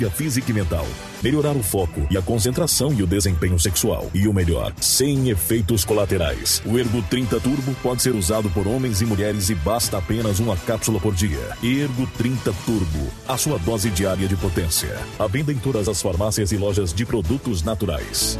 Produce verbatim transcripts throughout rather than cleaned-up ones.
física e mental, melhorar o foco e a concentração e o desempenho sexual. E o melhor, sem efeitos colaterais. O Ergo trinta Turbo pode ser usado por homens e mulheres e basta apenas uma cápsula por dia. Ergo trinta Turbo, a sua dose diária de potência. À venda em todas as farmácias e lojas de produtos naturais.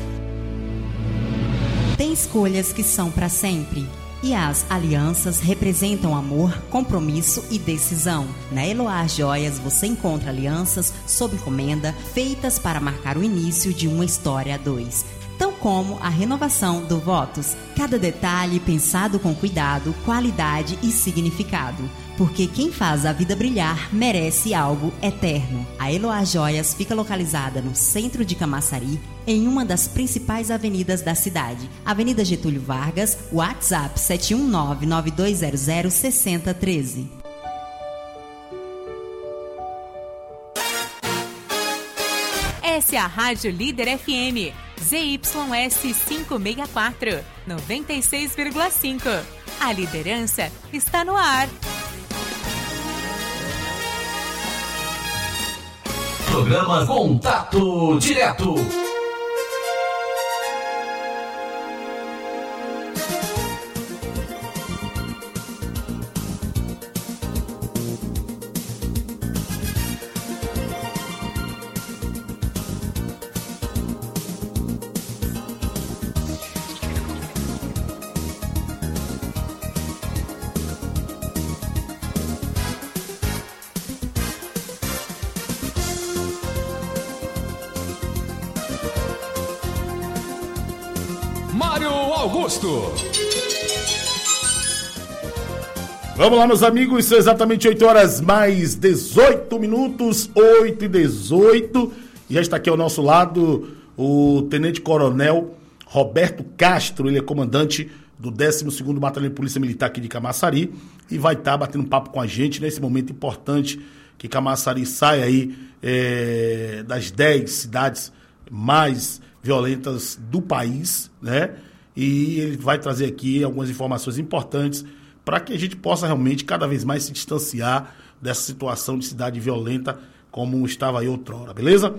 Tem escolhas que são para sempre. E as alianças representam amor, compromisso e decisão. Na Eloá Joias você encontra alianças sob encomenda feitas para marcar o início de uma história a dois. Tão como a renovação do Votos. Cada detalhe pensado com cuidado, qualidade e significado. Porque quem faz a vida brilhar merece algo eterno. A Eloá Joias fica localizada no centro de Camaçari, em uma das principais avenidas da cidade. Avenida Getúlio Vargas, WhatsApp sete um nove, nove dois zero zero, seis zero um três. Essa é a Rádio Líder F M, Z Y S quinhentos e sessenta e quatro, noventa e seis vírgula cinco. A liderança está no ar. Programa Contato Direto. Augusto. Vamos lá, meus amigos, são exatamente oito horas mais dezoito minutos, oito e dezoito. E já está aqui ao nosso lado o Tenente Coronel Roberto Castro, ele é comandante do décimo segundo Batalhão de Polícia Militar aqui de Camaçari e vai estar batendo um papo com a gente nesse momento importante que Camaçari sai aí é, das dez cidades mais violentas do país, né? E ele vai trazer aqui algumas informações importantes para que a gente possa realmente cada vez mais se distanciar dessa situação de cidade violenta como estava aí outrora, beleza?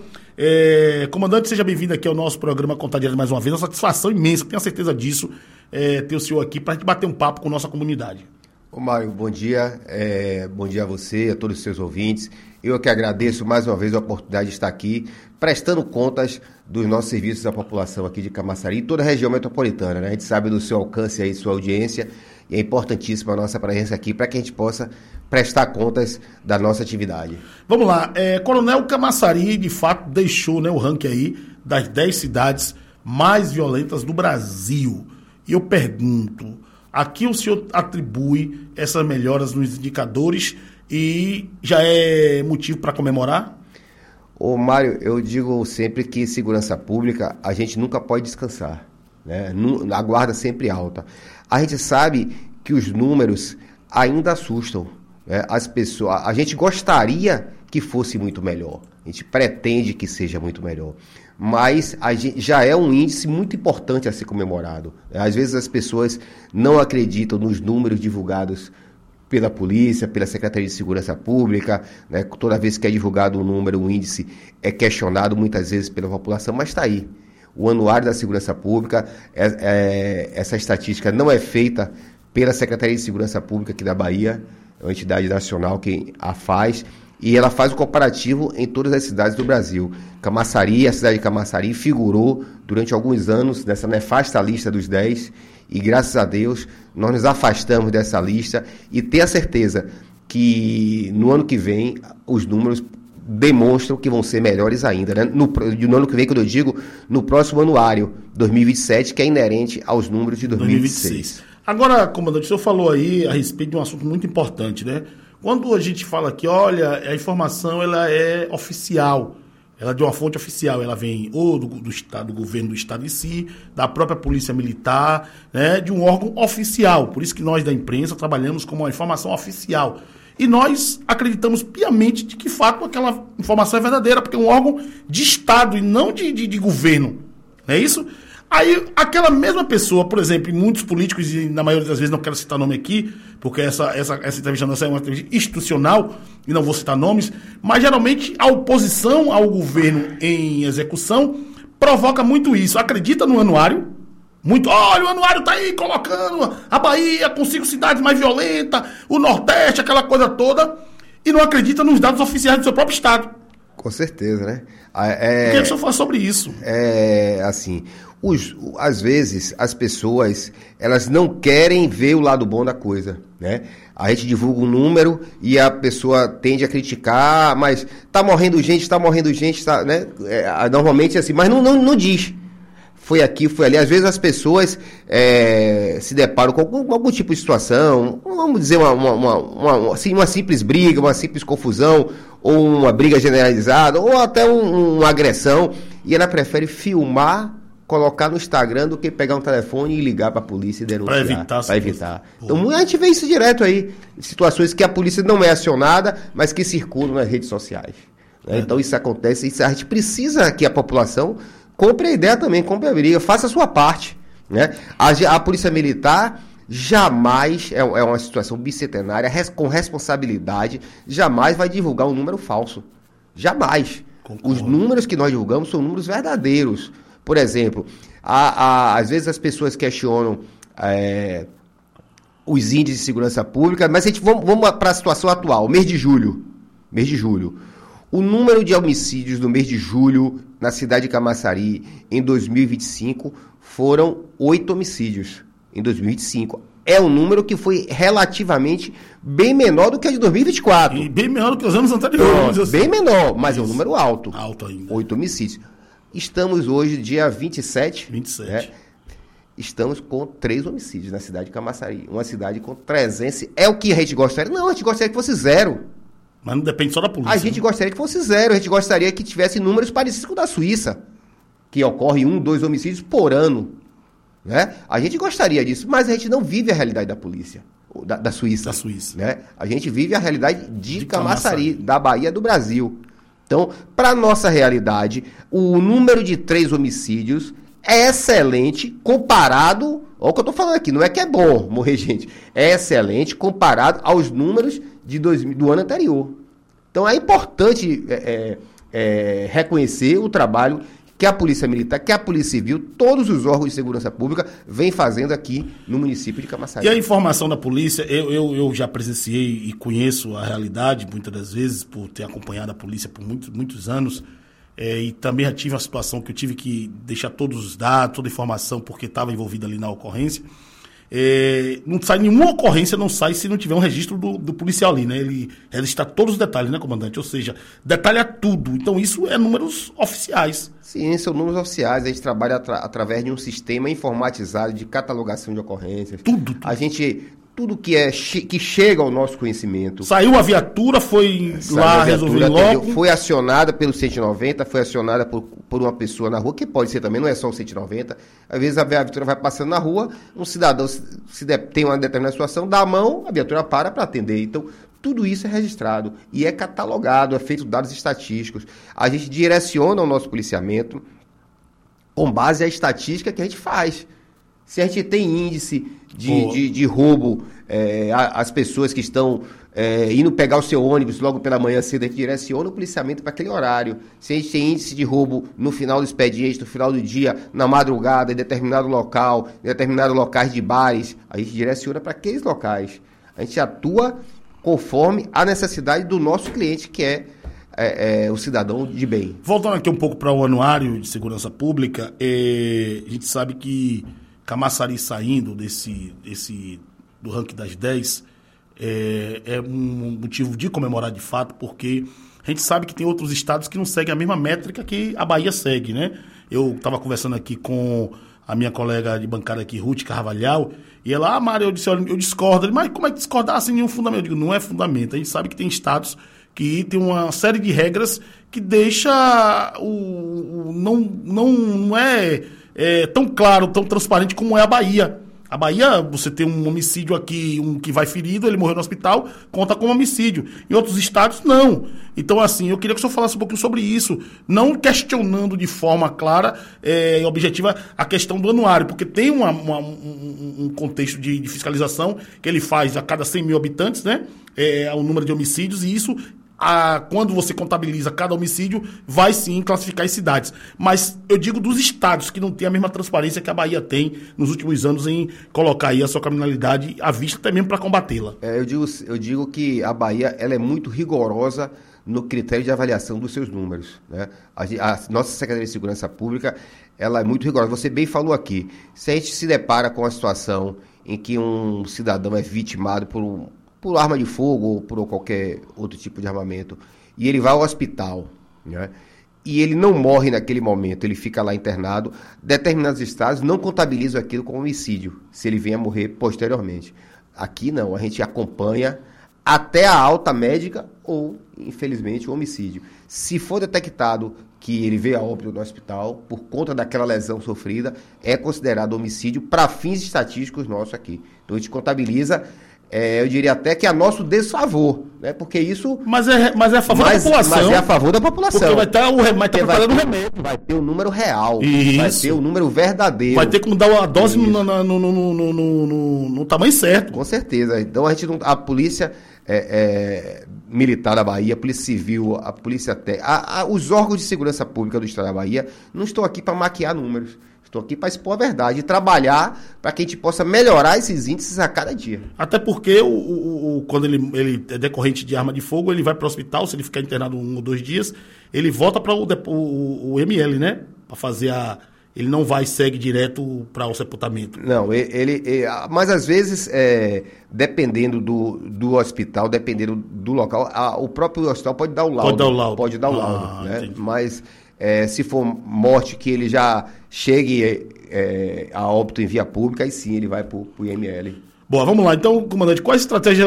É, comandante, seja bem-vindo aqui ao nosso programa Contato Direto mais uma vez. Uma satisfação imensa, tenho certeza disso, é, ter o senhor aqui para a gente bater um papo com a nossa comunidade. Ô Mário, bom dia, é, bom dia a você, a todos os seus ouvintes. Eu que agradeço mais uma vez a oportunidade de estar aqui, prestando contas dos nossos serviços à população aqui de Camaçari e toda a região metropolitana, né? A gente sabe do seu alcance aí, sua audiência, e é importantíssima a nossa presença aqui para que a gente possa prestar contas da nossa atividade. Vamos lá, é, Coronel, Camaçari de fato deixou, né, o ranking aí das dez cidades mais violentas do Brasil. E eu pergunto, aqui o senhor atribui essas melhoras nos indicadores e já é motivo para comemorar? Ô Mário, eu digo sempre que segurança pública a gente nunca pode descansar, né? A guarda sempre alta. A gente sabe que os números ainda assustam, né? As pessoas, a gente gostaria que fosse muito melhor, a gente pretende que seja muito melhor, mas a gente, já é um índice muito importante a ser comemorado. Às vezes as pessoas não acreditam nos números divulgados pela polícia, pela Secretaria de Segurança Pública, né? Toda vez que é divulgado um número, um índice é questionado muitas vezes pela população, mas está aí. O Anuário da Segurança Pública, é, é, essa estatística não é feita pela Secretaria de Segurança Pública aqui da Bahia, é uma entidade nacional que a faz, e ela faz o comparativo em todas as cidades do Brasil. Camaçari, a cidade de Camaçari, figurou durante alguns anos nessa nefasta lista dos dez, e graças a Deus nós nos afastamos dessa lista e ter a certeza que no ano que vem os números demonstram que vão ser melhores ainda, né? No, no ano que vem, quando eu digo, no próximo anuário dois mil e vinte e sete, que é inerente aos números de dois mil e vinte e seis. Agora, comandante, o senhor falou aí a respeito de um assunto muito importante, né? Quando a gente fala que, olha, a informação ela é oficial, ela é de uma fonte oficial, ela vem ou do, do, estado, do governo do estado em si, da própria polícia militar, né, de um órgão oficial. Por isso que nós da imprensa trabalhamos como uma informação oficial. E nós acreditamos piamente de que, de fato, aquela informação é verdadeira, porque é um órgão de estado e não de, de, de governo. Não é isso? Aí, aquela mesma pessoa, por exemplo, e muitos políticos, e na maioria das vezes não quero citar nome aqui, porque essa, essa, essa entrevista nossa é uma entrevista institucional, e não vou citar nomes, mas geralmente a oposição ao governo em execução provoca muito isso. Acredita no anuário, muito, olha, o anuário tá aí colocando a Bahia com cinco cidades mais violentas, o Nordeste, aquela coisa toda, e não acredita nos dados oficiais do seu próprio estado. Com certeza, né? É, Eu queria que o senhor falasse sobre isso. É, assim, os, às vezes as pessoas, elas não querem ver o lado bom da coisa, né? A gente divulga um número e a pessoa tende a criticar, mas tá morrendo gente, tá morrendo gente, tá, né? É, normalmente assim, mas não, não, não diz. Foi aqui, foi ali. Às vezes as pessoas é, se deparam com algum, com algum tipo de situação, vamos dizer, uma, uma, uma, uma, assim, uma simples briga, uma simples confusão, ou uma briga generalizada, ou até um, uma agressão, e ela prefere filmar, colocar no Instagram do que pegar um telefone e ligar para a polícia e denunciar. Para evitar. Para evitar. Então a gente vê isso direto aí, situações que a polícia não é acionada, mas que circulam nas redes sociais. Né? É. Então isso acontece, isso, a gente precisa que a população compre a ideia também, compre a briga, faça a sua parte. Né? A, a Polícia Militar jamais, é, é uma situação bicentenária, res, com responsabilidade, jamais vai divulgar um número falso. Jamais. Concordo. Os números que nós divulgamos são números verdadeiros. Por exemplo, a, a, às vezes as pessoas questionam é, os índices de segurança pública, mas a gente vamos, vamos para a situação atual, mês de julho. Mês de julho. O número de homicídios no mês de julho na cidade de Camaçari em dois mil e vinte e cinco foram oito homicídios em dois mil e vinte e cinco. É um número que foi relativamente bem menor do que a de dois mil e vinte e quatro. E bem menor do que os anos anteriores. Assim. Bem menor, mas Isso. é um número alto. Alto ainda. Oito homicídios. Estamos hoje, dia vinte e sete. vinte e sete. Né? Estamos com três homicídios na cidade de Camaçari. Uma cidade com trezentos. É o que a gente gostaria? Não, a gente gostaria que fosse zero. Mas não depende só da polícia. A gente né? gostaria que fosse zero. A gente gostaria que tivesse números parecidos com o da Suíça, que ocorre um, dois homicídios por ano. Né? A gente gostaria disso, mas a gente não vive a realidade da polícia, da, da Suíça. Da Suíça. Né? A gente vive a realidade de, de Camaçari, Camaçari, da Bahia, do Brasil. Então, para a nossa realidade, o número de três homicídios é excelente comparado... Olha o que eu estou falando aqui, não é que é bom morrer gente. É excelente comparado aos números de dois, do ano anterior. Então, é importante é, é, reconhecer o trabalho que a Polícia Militar, que a Polícia Civil, todos os órgãos de segurança pública vêm fazendo aqui no município de Camaçari. E a informação da polícia, eu, eu, eu já presenciei e conheço a realidade, muitas das vezes, por ter acompanhado a polícia por muitos, muitos anos, é, e também já tive uma situação que eu tive que deixar todos os dados, toda a informação, porque estava envolvido ali na ocorrência. É, não sai nenhuma ocorrência, não sai se não tiver um registro do, do policial ali, né? Ele registra todos os detalhes, né, comandante? Ou seja, detalha tudo. Então, isso é números oficiais. Sim, são números oficiais. A gente trabalha atra- através de um sistema informatizado de catalogação de ocorrências. Tudo. tudo. A gente... Tudo que, é, que chega ao nosso conhecimento. Saiu a viatura, foi Saiu lá a viatura, resolver logo. Entendeu? Foi acionada pelo cento e noventa, foi acionada por, por uma pessoa na rua, que pode ser também, não é só o cento e noventa. Às vezes a viatura vai passando na rua, um cidadão se, se de, tem uma determinada situação, dá a mão, a viatura para para atender. Então, tudo isso é registrado e é catalogado, é feito dados estatísticos. A gente direciona o nosso policiamento com base à estatística que a gente faz. Se a gente tem índice de, de, de roubo, é, as pessoas que estão é, indo pegar o seu ônibus logo pela manhã cedo, a gente direciona o policiamento para aquele horário. Se a gente tem índice de roubo no final do expediente, no final do dia, na madrugada, em determinado local, em determinados locais de bares, a gente direciona para aqueles locais. A gente atua conforme a necessidade do nosso cliente, que é É, é, o cidadão de bem. Voltando aqui um pouco para o anuário de segurança pública, é, a gente sabe que Camaçari saindo desse, desse, do ranking das dez é, é um motivo de comemorar de fato, porque a gente sabe que tem outros estados que não seguem a mesma métrica que a Bahia segue, né? Eu estava conversando aqui com a minha colega de bancada aqui, Ruth Carvalhal, e ela, ah, Mário, eu disse, olha, eu discordo. Mas como é que discordar sem nenhum fundamento? Eu digo, não é fundamento. A gente sabe que tem estados que tem uma série de regras que deixa o, o não, não, não é, é tão claro, tão transparente como é a Bahia. A Bahia, você tem um homicídio aqui, um que vai ferido, ele morreu no hospital, conta como homicídio. Em outros estados, não. Então, assim, eu queria que o senhor falasse um pouquinho sobre isso, não questionando de forma clara é, e objetiva a questão do anuário, porque tem uma, uma, um, um contexto de, de fiscalização que ele faz a cada cem mil habitantes, né? É, o número de homicídios, e isso... A, quando você contabiliza cada homicídio, vai sim classificar as cidades. Mas eu digo dos estados que não tem a mesma transparência que a Bahia tem nos últimos anos em colocar aí a sua criminalidade à vista, até mesmo para combatê-la. É, eu, digo, eu digo que a Bahia ela é muito rigorosa no critério de avaliação dos seus números, né? A, a nossa Secretaria de Segurança Pública ela é muito rigorosa. Você bem falou aqui, se a gente se depara com a situação em que um cidadão é vitimado por um por arma de fogo ou por qualquer outro tipo de armamento, e ele vai ao hospital, né? E ele não morre naquele momento, ele fica lá internado, determinados estados não contabilizam aquilo como homicídio, se ele venha a morrer posteriormente. Aqui não, a gente acompanha até a alta médica ou, infelizmente, o homicídio. Se for detectado que ele veio a óbito no hospital por conta daquela lesão sofrida, é considerado homicídio para fins estatísticos nossos aqui. Então a gente contabiliza... É, eu diria até que é a nosso desfavor, né? Porque isso... Mas é, mas é a favor mas, da população. Mas é a favor da população. Porque vai estar o remédio, vai, no remédio. Vai ter o número real. Isso. Vai ter o número verdadeiro. Vai ter como dar a dose no, no, no, no, no, no, no tamanho certo. Com certeza. Então a gente não... A polícia é, é, militar da Bahia, a polícia civil, a polícia técnica, os órgãos de segurança pública do estado da Bahia não estão aqui para maquiar números. Estou aqui para expor a verdade e trabalhar para que a gente possa melhorar esses índices a cada dia. Até porque o, o, o, quando ele, ele é decorrente de arma de fogo, ele vai para o hospital, se ele ficar internado um ou dois dias, ele volta para o, o, o M L, né? Para fazer a... Ele não vai e segue direto para o sepultamento. Não, ele, ele, mas às vezes, é, dependendo do, do hospital, dependendo do local, a, o próprio hospital pode dar o laudo. Pode dar o laudo. Pode dar o ah, laudo, né? Mas... É, se for morte que ele já chegue é, a óbito em via pública, aí sim ele vai para o I M L. Bom, vamos lá. Então, comandante, quais estratégias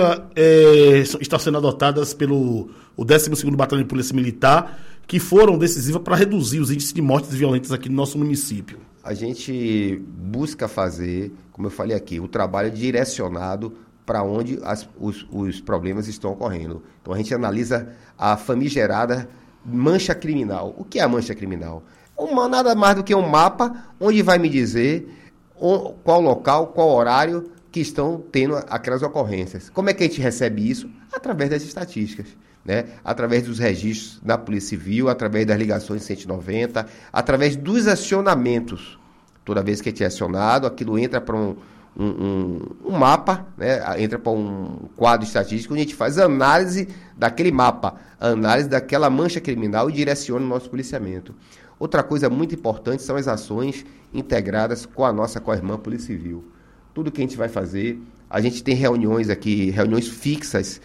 é, estão sendo adotadas pelo o décimo segundo Batalhão de Polícia Militar que foram decisivas para reduzir os índices de mortes violentas aqui no nosso município? A gente busca fazer, como eu falei aqui, o trabalho direcionado para onde as, os, os problemas estão ocorrendo. Então, a gente analisa a famigerada mancha criminal. O que é a mancha criminal? Uma, nada mais do que um mapa onde vai me dizer o, qual local, qual horário que estão tendo aquelas ocorrências. Como é que a gente recebe isso? Através das estatísticas, né? Através dos registros da Polícia Civil, através das ligações cento e noventa, através dos acionamentos. Toda vez que a gente é acionado, aquilo entra para um, um, um, um mapa, né? Entra para um quadro estatístico onde a gente faz análise daquele mapa, análise daquela mancha criminal e direciona o nosso policiamento. Outra coisa muito importante são as ações integradas com a nossa co-irmã Polícia Civil. Tudo que a gente vai fazer, a gente tem reuniões aqui, reuniões fixas,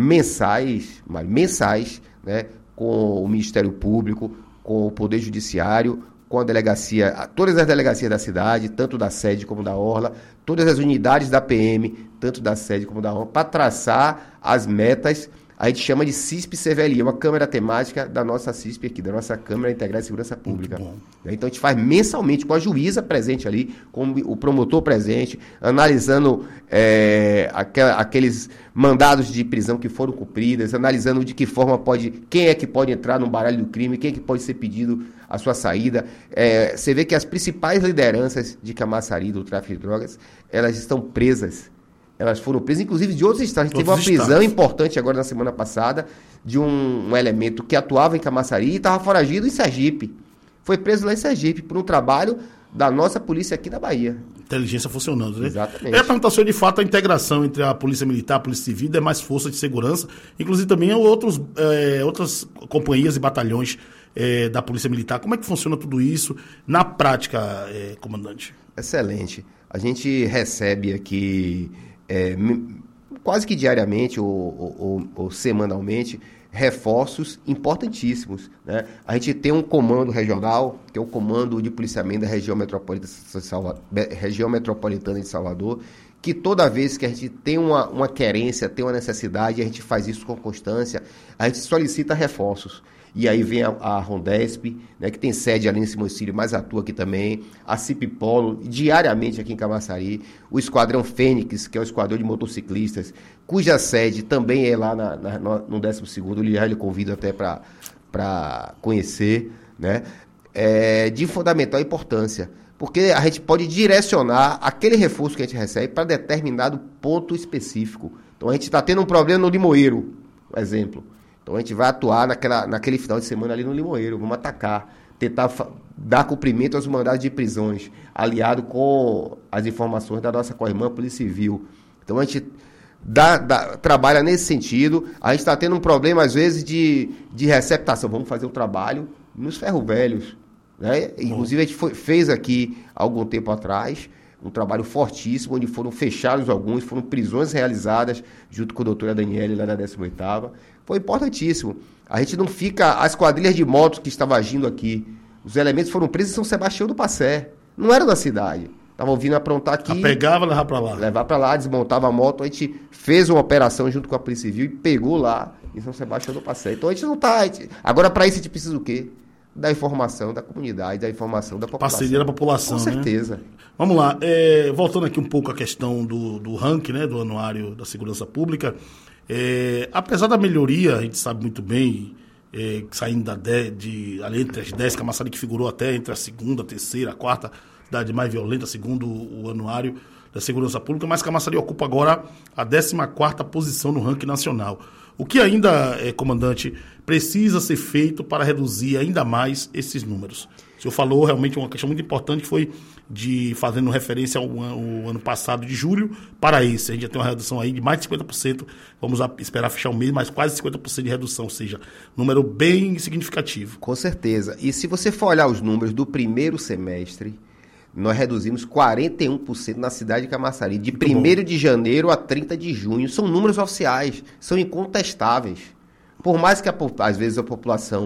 mensais, mensais, né? Com o Ministério Público, com o Poder Judiciário, com a delegacia, todas as delegacias da cidade, tanto da sede como da orla, todas as unidades da P M, tanto da sede como da orla, para traçar as metas. A gente chama de C I S P-C V L I, uma câmara temática da nossa C I S P aqui, da nossa Câmara Integrada de Segurança Pública. Então a gente faz mensalmente, com a juíza presente ali, com o promotor presente, analisando é, aquela, aqueles mandados de prisão que foram cumpridos, analisando de que forma pode, quem é que pode entrar no baralho do crime, quem é que pode ser pedido a sua saída. É, você vê que as principais lideranças de Camaçari, do tráfico de drogas, elas estão presas. Elas foram presas, inclusive, de outros estados. A gente teve uma prisão estados. importante agora na semana passada de um, um elemento que atuava em Camaçari e estava foragido em Sergipe. Foi preso lá em Sergipe por um trabalho da nossa polícia aqui na Bahia. Inteligência funcionando, né? Exatamente. Eu ia perguntar se de fato a integração entre a Polícia Militar e a Polícia Civil é mais força de segurança, inclusive também outros, é, outras companhias e batalhões é, da Polícia Militar. Como é que funciona tudo isso na prática, é, comandante? Excelente. A gente recebe aqui... É, quase que diariamente ou, ou, ou, ou semanalmente, reforços importantíssimos, né? A gente tem um comando regional, que é o comando de policiamento da região metropolitana de Salvador, região metropolitana de Salvador, que toda vez que a gente tem uma, uma querência, tem uma necessidade, a gente faz isso com constância, a gente solicita reforços. E aí vem a, a Rondesp, né, que tem sede ali em Simões, mas atua aqui também. A Cipipolo, diariamente aqui em Camaçari. O Esquadrão Fênix, que é o esquadrão de motociclistas, cuja sede também é lá na, na, no décimo segundo. Eu lhe convido até para conhecer, né? É de fundamental importância, porque a gente pode direcionar aquele reforço que a gente recebe para determinado ponto específico. Então a gente está tendo um problema no Limoeiro, por exemplo. Então a gente vai atuar naquela, naquele final de semana ali no Limoeiro, vamos atacar, tentar fa- dar cumprimento aos mandados de prisões, aliado com as informações da nossa co-irmã Polícia Civil. Então a gente dá, dá, trabalha nesse sentido. A gente está tendo um problema, às vezes, de, de receptação. Vamos fazer o trabalho nos ferro velhos, né? Inclusive a gente foi, fez aqui, há algum tempo atrás, um trabalho fortíssimo, onde foram fechados alguns, foram prisões realizadas junto com a doutora Daniele lá na décima oitava. Foi importantíssimo. A gente não fica... As quadrilhas de motos que estavam agindo aqui, os elementos foram presos em São Sebastião do Passé. Não era da cidade. Estavam vindo aprontar aqui. A pegava e levar para lá. Levar para lá, desmontava a moto. A gente fez uma operação junto com a Polícia Civil e pegou lá em São Sebastião do Passé. Então a gente não está... Agora, para isso, a gente precisa o quê? Da informação da comunidade, da informação da população. Parceria da população, com certeza. Né? Vamos lá. É, voltando aqui um pouco à questão do, do ranking, né, do Anuário da Segurança Pública. É, apesar da melhoria, a gente sabe muito bem, é, saindo da de, de, ali entre as dez, Camaçari que figurou até entre a segunda, a terceira, a quarta cidade mais violenta, segundo o, o Anuário da Segurança Pública, mas Camaçari ocupa agora a décima quarta posição no ranking nacional. O que ainda, é, comandante, precisa ser feito para reduzir ainda mais esses números? O senhor falou realmente uma questão muito importante, que foi de, fazendo referência ao, ao ano passado, de julho, para esse. A gente já tem uma redução aí de mais de cinquenta por cento, vamos esperar fechar o mês, mas quase cinquenta por cento de redução, ou seja, número bem significativo. Com certeza. E se você for olhar os números do primeiro semestre, nós reduzimos quarenta e um por cento na cidade de Camaçari, de primeiro de janeiro a trinta de junho. São números oficiais, são incontestáveis. Por mais que, a, às vezes, a população...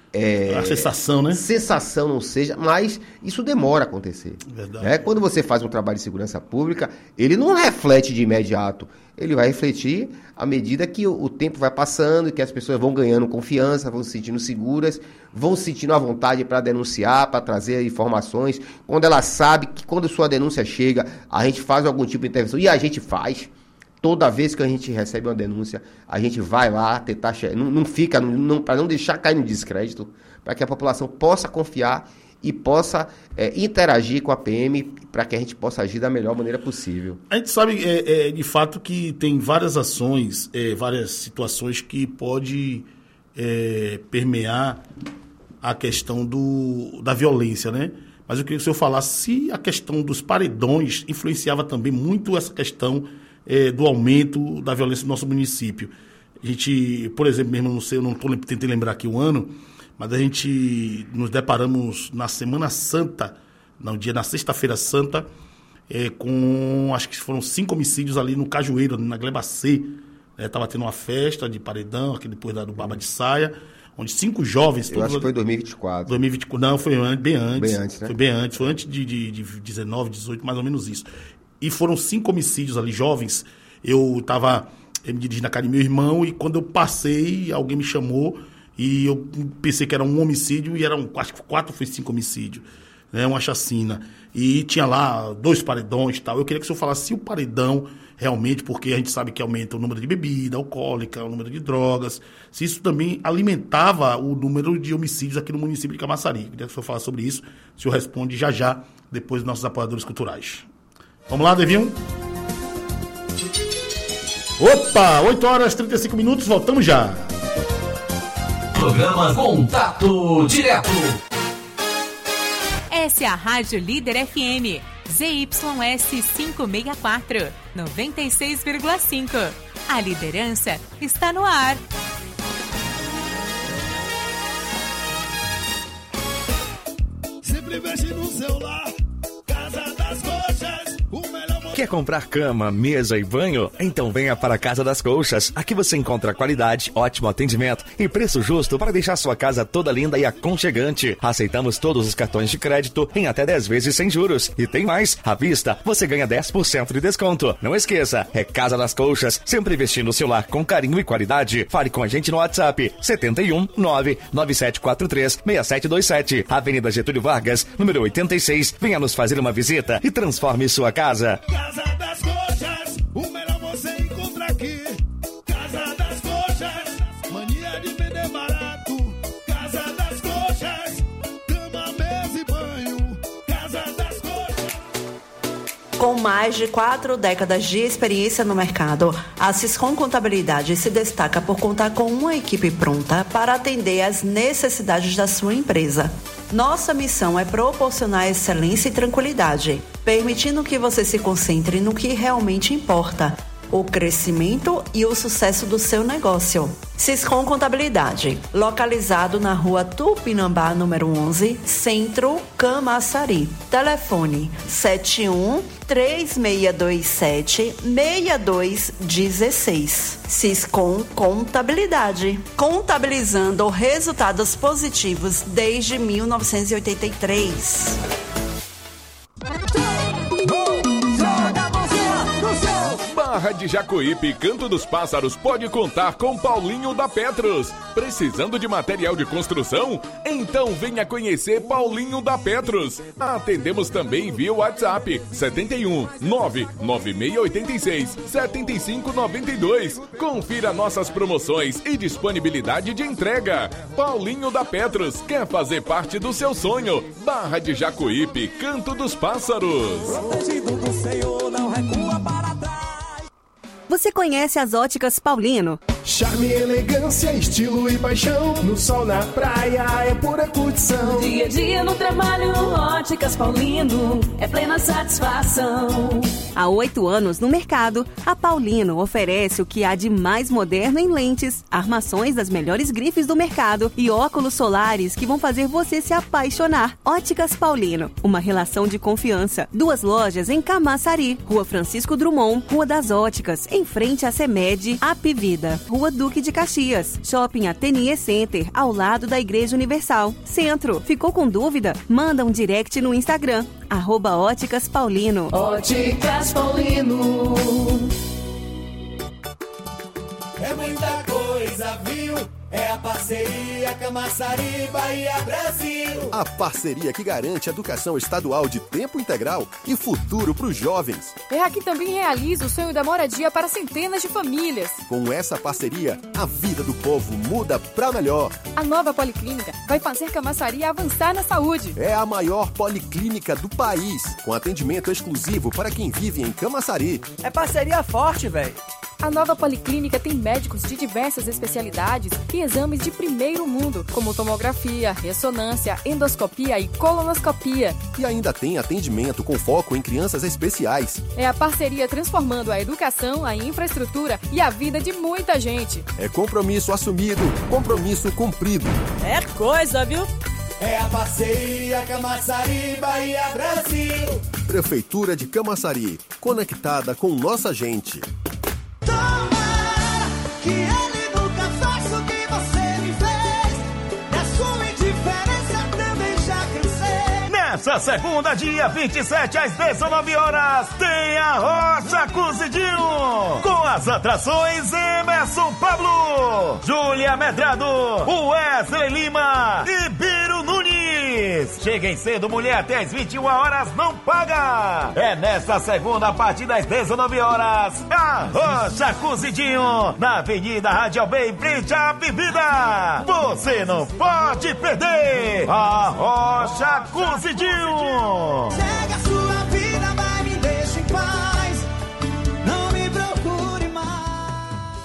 É, a sensação, né? Sensação não seja, mas isso demora a acontecer. Verdade. É, quando você faz um trabalho de segurança pública, ele não reflete de imediato. Ele vai refletir à medida que o, o tempo vai passando e que as pessoas vão ganhando confiança, vão se sentindo seguras, vão se sentindo à vontade para denunciar, para trazer informações. Quando ela sabe que quando sua denúncia chega, a gente faz algum tipo de intervenção, e a gente faz. Toda vez que a gente recebe uma denúncia, a gente vai lá tentar... Não, não fica, não, não, para não deixar cair no descrédito, para que a população possa confiar e possa é, interagir com a P M, para que a gente possa agir da melhor maneira possível. A gente sabe, é, é, de fato, que tem várias ações, é, várias situações que pode é, permear a questão do, da violência, né? Mas eu queria que o senhor falasse se a questão dos paredões influenciava também muito essa questão É, do aumento da violência no nosso município. A gente, por exemplo, mesmo, não sei, eu não tô, tentei lembrar aqui o ano, mas a gente nos deparamos na Semana Santa, no dia, na Sexta-feira Santa, é, com, acho que foram cinco homicídios ali no Cajueiro, na Gleba C. Estava é, tendo uma festa de paredão, aqui depois da, do Baba de Saia, onde cinco jovens... Eu acho que foi dois mil e vinte e quatro. dois mil e vinte e quatro, não, foi bem antes. Bem antes, né? Foi bem antes, foi antes de, de, de dezenove, dezoito, mais ou menos isso. E foram cinco homicídios ali, jovens. Eu estava me dirigindo na casa de meu irmão e quando eu passei, alguém me chamou e eu pensei que era um homicídio e eram, acho que quatro, foi cinco homicídios, né, uma chacina. E tinha lá dois paredões e tal. Eu queria que o senhor falasse se o paredão realmente, porque a gente sabe que aumenta o número de bebida alcoólica, o número de drogas, se isso também alimentava o número de homicídios aqui no município de Camaçari. Eu queria que o senhor falasse sobre isso. O senhor responde já já, depois dos nossos apoiadores culturais. Vamos lá, Devinho? Opa, oito horas e trinta e cinco minutos, voltamos já. Programa Contato Direto. Essa é a Rádio Líder F M, Z Y S quinhentos e sessenta e quatro, noventa e seis vírgula cinco. A liderança está no ar. Sempre investe no celular, Casa das Coxas, o melhor modelo. Quer comprar cama, mesa e banho? Então venha para a Casa das Colchas. Aqui você encontra qualidade, ótimo atendimento e preço justo para deixar sua casa toda linda e aconchegante. Aceitamos todos os cartões de crédito em até dez vezes sem juros. E tem mais, à vista você ganha dez por cento de desconto. Não esqueça, é Casa das Colchas, sempre vestindo o seu lar com carinho e qualidade. Fale com a gente no WhatsApp setenta e um, nove nove sete quatro três, seis sete dois sete, Avenida Getúlio Vargas, número oitenta e seis. Venha nos fazer uma visita e transforme sua casa. Casa das Coxas, o melhor você encontra aqui. Casa das Coxas, mania de vender barato. Casa das Coxas, cama, mesa e banho. Casa das Coxas. Com mais de quatro décadas de experiência no mercado, a Siscom Contabilidade se destaca por contar com uma equipe pronta para atender às necessidades da sua empresa. Nossa missão é proporcionar excelência e tranquilidade, permitindo que você se concentre no que realmente importa, o crescimento e o sucesso do seu negócio. Siscom Contabilidade, localizado na rua Tupinambá, número onze, Centro, Camaçari. Telefone sete um, três seis dois sete, seis dois um seis. Siscom Contabilidade, contabilizando resultados positivos desde mil novecentos e oitenta e três. Barra de Jacuípe, Canto dos Pássaros pode contar com Paulinho da Petros. Precisando de material de construção? Então venha conhecer Paulinho da Petros. Atendemos também via WhatsApp setenta e um, nove nove seis oito seis, sete cinco nove dois. Confira nossas promoções e disponibilidade de entrega. Paulinho da Petros quer fazer parte do seu sonho. Barra de Jacuípe, Canto dos Pássaros. Protegido do Senhor, não recua para trás. Você conhece as Óticas Paulino? Charme, elegância, estilo e paixão. No sol, na praia, é pura curtição. Dia a dia no trabalho, Óticas Paulino, é plena satisfação. Há oito anos no mercado, a Paulino oferece o que há de mais moderno em lentes, armações das melhores grifes do mercado e óculos solares que vão fazer você se apaixonar. Óticas Paulino, uma relação de confiança. Duas lojas em Camaçari, Rua Francisco Drummond, Rua das Óticas, em frente à CEMED, Apivida, Rua Duque de Caxias, Shopping Ateliê Center, ao lado da Igreja Universal. Centro, ficou com dúvida? Manda um direct no Instagram, arroba Óticas Paulino. Óticas Paulino. É muita coisa, viu? É a parceria Camaçari, Bahia, Brasil. A parceria que garante educação estadual de tempo integral e futuro para os jovens. É a que também realiza o sonho da moradia para centenas de famílias. Com essa parceria, a vida do povo muda para melhor. A nova policlínica vai fazer Camaçari avançar na saúde. É a maior policlínica do país, com atendimento exclusivo para quem vive em Camaçari. É parceria forte, velho. A nova policlínica tem médicos de diversas especialidades e exames de primeiro mundo, como tomografia, ressonância, endoscopia e colonoscopia. E ainda tem atendimento com foco em crianças especiais. É a parceria transformando a educação, a infraestrutura e a vida de muita gente. É compromisso assumido, compromisso cumprido. É coisa, viu? É a parceria Camaçari, Bahia, Brasil. Prefeitura de Camaçari, conectada com nossa gente. Que ele nunca faça o que você me fez. Da sua indiferença também já cansei. Nessa segunda, dia vinte e sete, às dezenove horas, tem a Rocha Cozidinho. Com as atrações Emerson Pablo, Júlia Medrado, Wesley Lima e Biro Nunes. Cheguem cedo, mulher, até às vinte e uma horas, não paga. É nesta segunda, a partir das dezenove horas, a Rocha Cozidinho, na Avenida Radial B, em frente à Bebida. Você não pode perder a Rocha Cozidinho. Segue a sua vida, vai, me deixa em paz. Não me procure mais.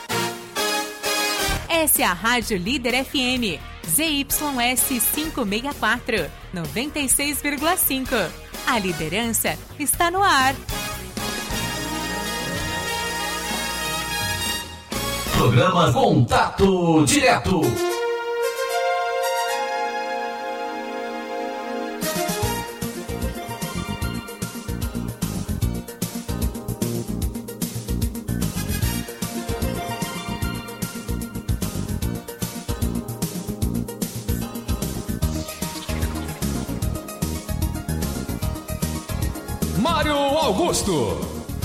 Essa é a Rádio Líder F M. Z Y S quinhentos e sessenta e quatro, noventa e seis vírgula cinco. A liderança está no ar. Programa Contato Direto. Mário Augusto.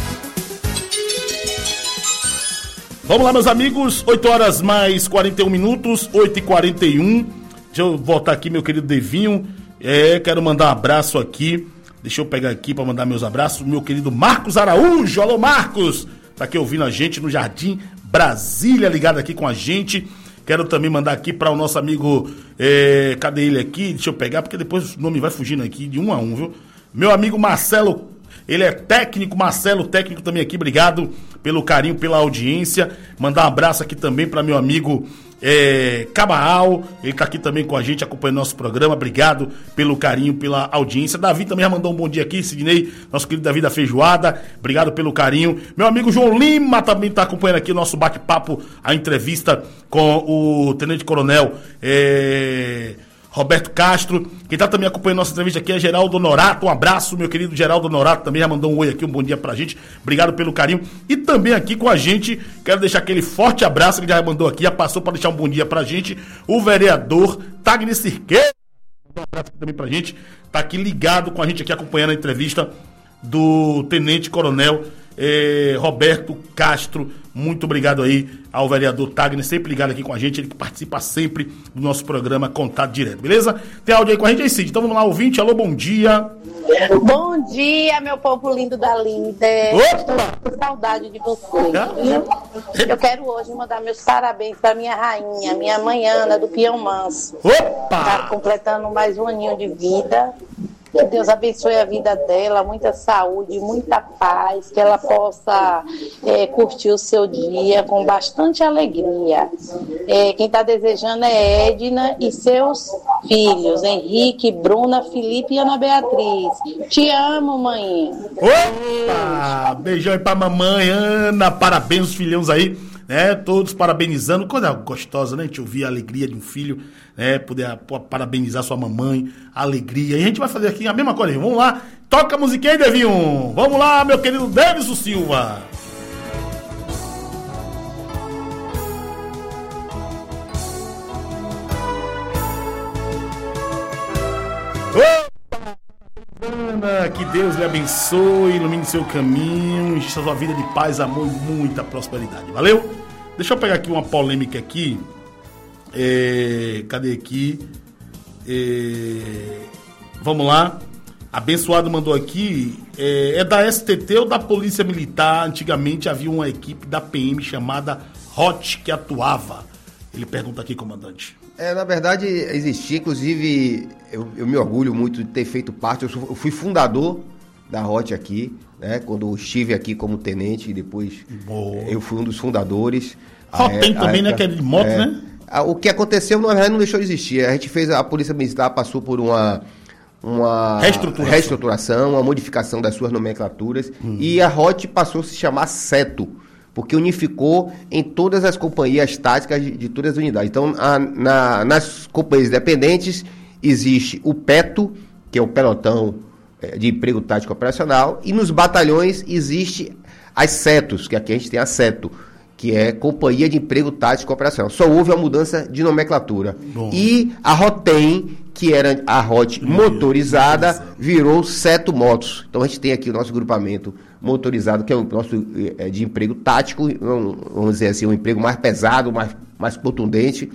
Vamos lá, meus amigos, oito horas mais quarenta e um minutos, oito e quarenta e um. Deixa eu voltar aqui, meu querido Devinho. É, quero mandar um abraço aqui. Deixa eu pegar aqui para mandar meus abraços. Meu querido Marcos Araújo. Alô, Marcos. Tá aqui ouvindo a gente no Jardim Brasília, ligado aqui com a gente. Quero também mandar aqui para o nosso amigo, é, cadê ele aqui? Deixa eu pegar, porque depois o nome vai fugindo aqui de um a um, viu? Meu amigo Marcelo, ele é técnico, Marcelo, técnico também aqui, obrigado pelo carinho, pela audiência. Mandar um abraço aqui também para meu amigo é, Cabaal, ele tá aqui também com a gente, acompanhando nosso programa, obrigado pelo carinho, pela audiência. Davi também já mandou um bom dia aqui, Sidney, nosso querido Davi da Feijoada, obrigado pelo carinho. Meu amigo João Lima também tá acompanhando aqui o nosso bate-papo, a entrevista com o Tenente Coronel é... Roberto Castro. Quem tá também acompanhando nossa entrevista aqui é Geraldo Norato. Um abraço, meu querido Geraldo Norato, também já mandou um oi aqui, um bom dia pra gente. Obrigado pelo carinho. E também aqui com a gente, quero deixar aquele forte abraço que já mandou aqui, já passou pra deixar um bom dia pra gente, o vereador Tagner Cirqueira. Um abraço aqui também pra gente. Tá aqui ligado com a gente aqui, acompanhando a entrevista do Tenente Coronel eh, Roberto Castro. Muito obrigado aí ao vereador Tagner, sempre ligado aqui com a gente, ele que participa sempre do nosso programa Contato Direto, beleza? Tem áudio aí com a gente aí, Cid. Então vamos lá, ouvinte, alô, bom dia. Bom dia, meu povo lindo da Líder. Opa! Estou com saudade de vocês. Ah? Eu quero hoje mandar meus parabéns para minha rainha, minha mãe Ana, do Pião Manso. Opa! Tá completando mais um aninho de vida. Que Deus abençoe a vida dela, muita saúde, muita paz, que ela possa é, curtir o seu dia com bastante alegria. É, quem está desejando é Edna e seus filhos, Henrique, Bruna, Felipe e Ana Beatriz. Te amo, mãe. Opa! Beijão aí pra mamãe, Ana, parabéns os filhões aí, né? Todos parabenizando, coisa gostosa, né? A gente ouvir a alegria de um filho, né? Poder pô, parabenizar sua mamãe, a alegria. E a gente vai fazer aqui a mesma coisa. Vamos lá, toca a musiquinha aí, Devinho. Vamos lá, meu querido Deviso Silva. Opa! Ana, que Deus lhe abençoe, ilumine seu caminho, enche sua vida de paz, amor e muita prosperidade. Valeu? Deixa eu pegar aqui uma polêmica aqui. É, cadê aqui? É, vamos lá. Abençoado mandou aqui. É, é da S T T ou da Polícia Militar? Antigamente havia uma equipe da P M chamada Hot que atuava. Ele pergunta aqui, comandante. É, na verdade, existia, inclusive, eu, eu me orgulho muito de ter feito parte, eu, sou, eu fui fundador da Hot aqui, né? Quando estive aqui como tenente, e depois Boa. eu fui um dos fundadores. Rotem também, né? Que é de moto, é, né? O que aconteceu, na verdade, não deixou de existir. A gente fez, a Polícia Militar passou por uma, uma reestruturação. reestruturação, uma modificação das suas nomenclaturas, hum. e a Hot passou a se chamar Seto, porque unificou em todas as companhias táticas de, de todas as unidades. Então, a, na, nas companhias independentes, existe o PETO, que é o Pelotão de Emprego Tático Operacional, e nos batalhões existe as CETOS, que aqui a gente tem a CETO, que é Companhia de Emprego Tático Operacional. Só houve uma mudança de nomenclatura. Bom. E a ROTEM, que era a ROT motorizada, virou Seto Motos. Então a gente tem aqui o nosso grupamento motorizado, que é o nosso é, de emprego tático, um, vamos dizer assim, um emprego mais pesado, mais, mais contundente,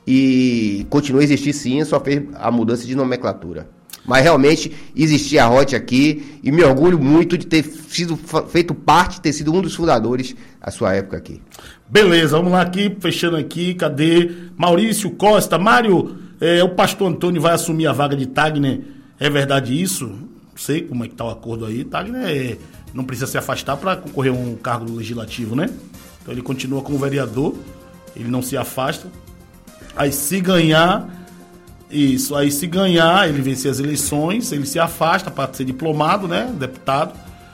e continua a existir sim, só fez a mudança de nomenclatura. Mas realmente existia a ROT aqui, e me orgulho muito de ter sido feito parte, ter sido um dos fundadores da sua época aqui. Beleza, vamos lá aqui, fechando aqui, cadê? Maurício Costa, Mário, é, o pastor Antônio vai assumir a vaga de Tagner, é verdade isso? Não sei como é que tá o acordo aí, Tagner é, não precisa se afastar para concorrer a um cargo legislativo, né? Então ele continua como vereador, ele não se afasta, aí se ganhar... Isso, aí se ganhar, ele vencer as eleições, ele se afasta para ser diplomado, né, deputado,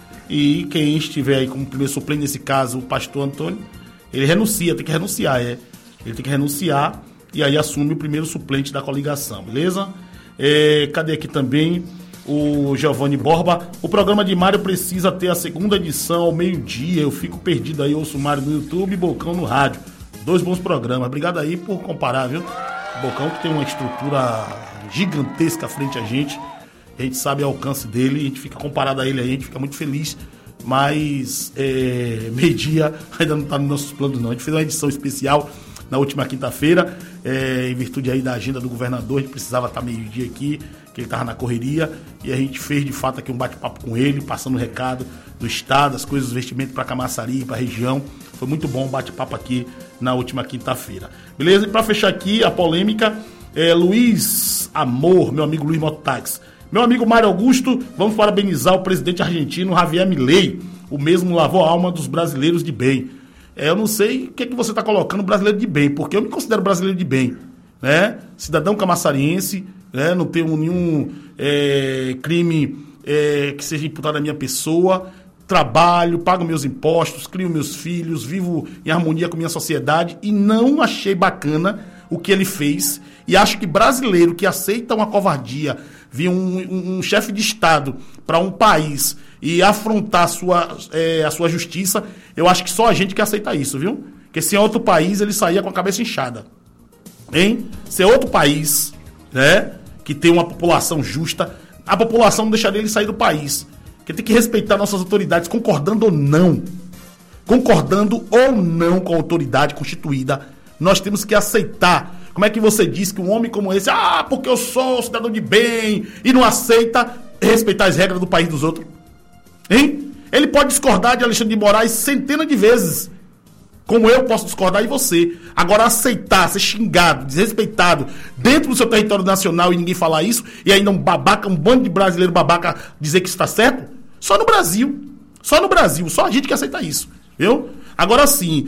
e quem estiver aí como primeiro suplente, nesse caso, o pastor Antônio, ele renuncia, tem que renunciar, é, ele tem que renunciar, e aí assume o primeiro suplente da coligação, beleza? É, cadê aqui também o Giovanni Borba? O programa de Mário precisa ter a segunda edição ao meio-dia, eu fico perdido aí, ouço o Mário no YouTube e Bocão no rádio, dois bons programas, obrigado aí por comparar, viu? Bocão que tem uma estrutura gigantesca frente a gente a gente sabe o alcance dele, a gente fica comparado a ele aí, a gente fica muito feliz, mas é, meio-dia ainda não está nos nossos planos não. A gente fez uma edição especial na última quinta-feira, é, em virtude aí da agenda do governador, a gente precisava estar meio-dia aqui, que ele estava na correria, e a gente fez de fato aqui um bate-papo com ele, passando o recado do estado, as coisas, os investimentos para Camaçari, para a região. Foi muito bom o bate-papo aqui na última quinta-feira. Beleza? E para fechar aqui a polêmica, é, Luiz Amor, meu amigo Luiz Mototáxi. Meu amigo Mário Augusto, vamos parabenizar o presidente argentino Javier Milei. O mesmo lavou a alma dos brasileiros de bem. É, eu não sei o que, é que você está colocando brasileiro de bem, porque eu me considero brasileiro de bem, né? Cidadão camaçariense, né? Não tenho nenhum é, crime é, que seja imputado à minha pessoa. Trabalho, pago meus impostos, crio meus filhos, vivo em harmonia com minha sociedade e não achei bacana o que ele fez. E acho que brasileiro que aceita uma covardia, vir um, um, um chefe de Estado para um país e afrontar a sua, é, a sua justiça, eu acho que só a gente que aceita isso, viu? Porque se é outro país, ele saía com a cabeça inchada. Hein? Se é outro país, né, que tem uma população justa, a população não deixaria ele sair do país. Porque tem que respeitar nossas autoridades, concordando ou não. Concordando ou não com a autoridade constituída, nós temos que aceitar. Como é que você diz que um homem como esse, ah, porque eu sou cidadão de bem, e não aceita respeitar as regras do país dos outros? Hein? Ele pode discordar de Alexandre de Moraes centenas de vezes, como eu posso discordar e você. Agora, aceitar, ser xingado, desrespeitado dentro do seu território nacional e ninguém falar isso, e ainda um babaca, um bando de brasileiro babaca dizer que isso está certo, só no Brasil. Só no Brasil, só a gente que aceita isso. Viu? Agora sim,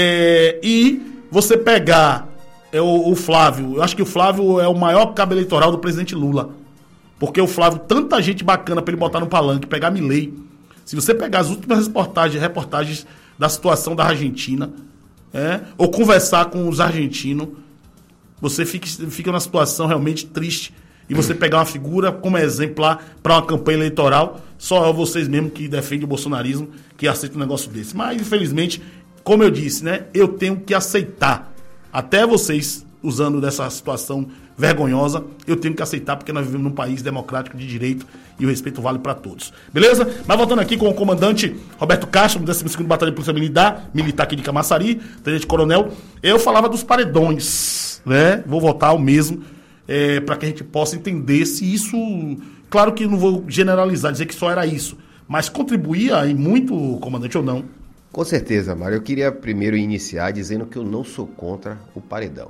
é, e você pegar é, o, o Flávio, eu acho que o Flávio é o maior cabo eleitoral do presidente Lula. Porque o Flávio, tanta gente bacana para ele botar no palanque, pegar Milei. Se você pegar as últimas reportagens, reportagens da situação da Argentina, é, ou conversar com os argentinos, você fica, fica numa situação realmente triste. E você pegar uma figura como exemplar para uma campanha eleitoral, só é vocês mesmos que defendem o bolsonarismo que aceitam um negócio desse. Mas, infelizmente, como eu disse, né, eu tenho que aceitar. Até vocês, usando dessa situação vergonhosa, eu tenho que aceitar, porque nós vivemos num país democrático de direito e o respeito vale para todos. Beleza? Mas voltando aqui com o comandante Roberto Castro, do décimo segundo Batalhão de Polícia Militar, militar aqui de Camaçari, tenente coronel, eu falava dos paredões, né? Vou voltar ao mesmo, é, para que a gente possa entender se isso, claro que não vou generalizar, dizer que só era isso, mas contribuía e muito, comandante, ou não? Com certeza, Mário. Eu queria primeiro iniciar dizendo que eu não sou contra o paredão.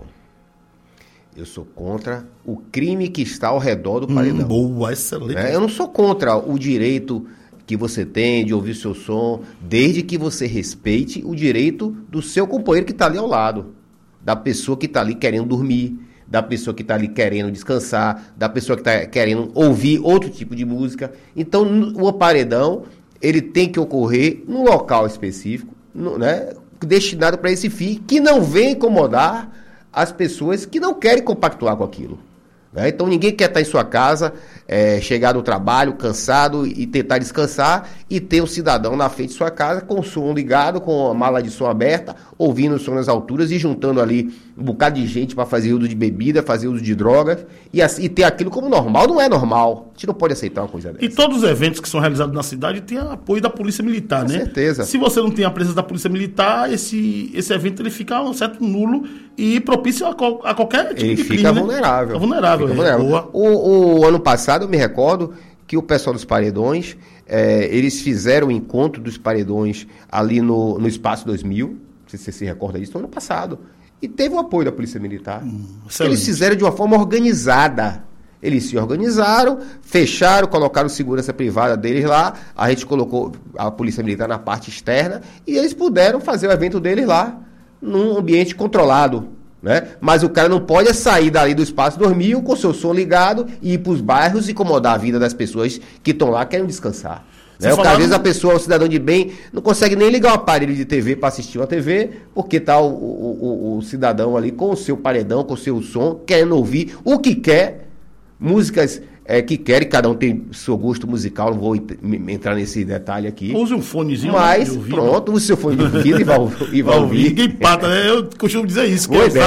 Eu sou contra o crime que está ao redor do paredão. Hum, boa, excelente. É, eu não sou contra o direito que você tem de ouvir seu som, desde que você respeite o direito do seu companheiro que está ali ao lado, da pessoa que está ali querendo dormir, da pessoa que está ali querendo descansar, da pessoa que está querendo ouvir outro tipo de música. Então, o paredão, ele tem que ocorrer num local específico, no, né, destinado para esse fim, que não vem incomodar as pessoas que não querem compactuar com aquilo. Né? Então ninguém quer estar em sua casa, é, chegar do trabalho cansado e tentar descansar e ter um cidadão na frente de sua casa com o som ligado, com a mala de som aberta, ouvindo o som nas alturas e juntando ali um bocado de gente para fazer uso de bebida, fazer uso de drogas e, assim, e ter aquilo como normal. Não é normal. A gente não pode aceitar uma coisa dessa. E todos os eventos que são realizados na cidade têm apoio da Polícia Militar, com né? Com certeza. Se você não tem a presença da Polícia Militar, esse, esse evento ele fica um certo nulo e propício a, qual, a qualquer tipo ele de crime, fica né? vulnerável. Fica vulnerável. Fica é. vulnerável. O, o ano passado, eu me recordo que o pessoal dos paredões, é, eles fizeram o encontro dos paredões ali no, no Espaço dois mil, não sei se você se recorda disso, no ano passado, e teve o apoio da Polícia Militar. Hum, eles fizeram de uma forma organizada. Eles se organizaram, fecharam, colocaram segurança privada deles lá, a gente colocou a Polícia Militar na parte externa e eles puderam fazer o evento deles lá, num ambiente controlado. Né? Mas o cara não pode sair dali do Espaço dois mil com seu som ligado e ir para os bairros e incomodar a vida das pessoas que estão lá querendo descansar. Né? Porque, às vezes a pessoa, o cidadão de bem, não consegue nem ligar o aparelho de T V para assistir uma T V, porque está o, o, o, o cidadão ali com o seu paredão, com o seu som, querendo ouvir o que quer, músicas é, que quer, e cada um tem seu gosto musical, não vou entrar nesse detalhe aqui. Use um fonezinho. Mas, ouvir, pronto, use seu fone de ouvido e vai, e vai ouvir. Ninguém empata, né? Eu costumo dizer isso. Pois é.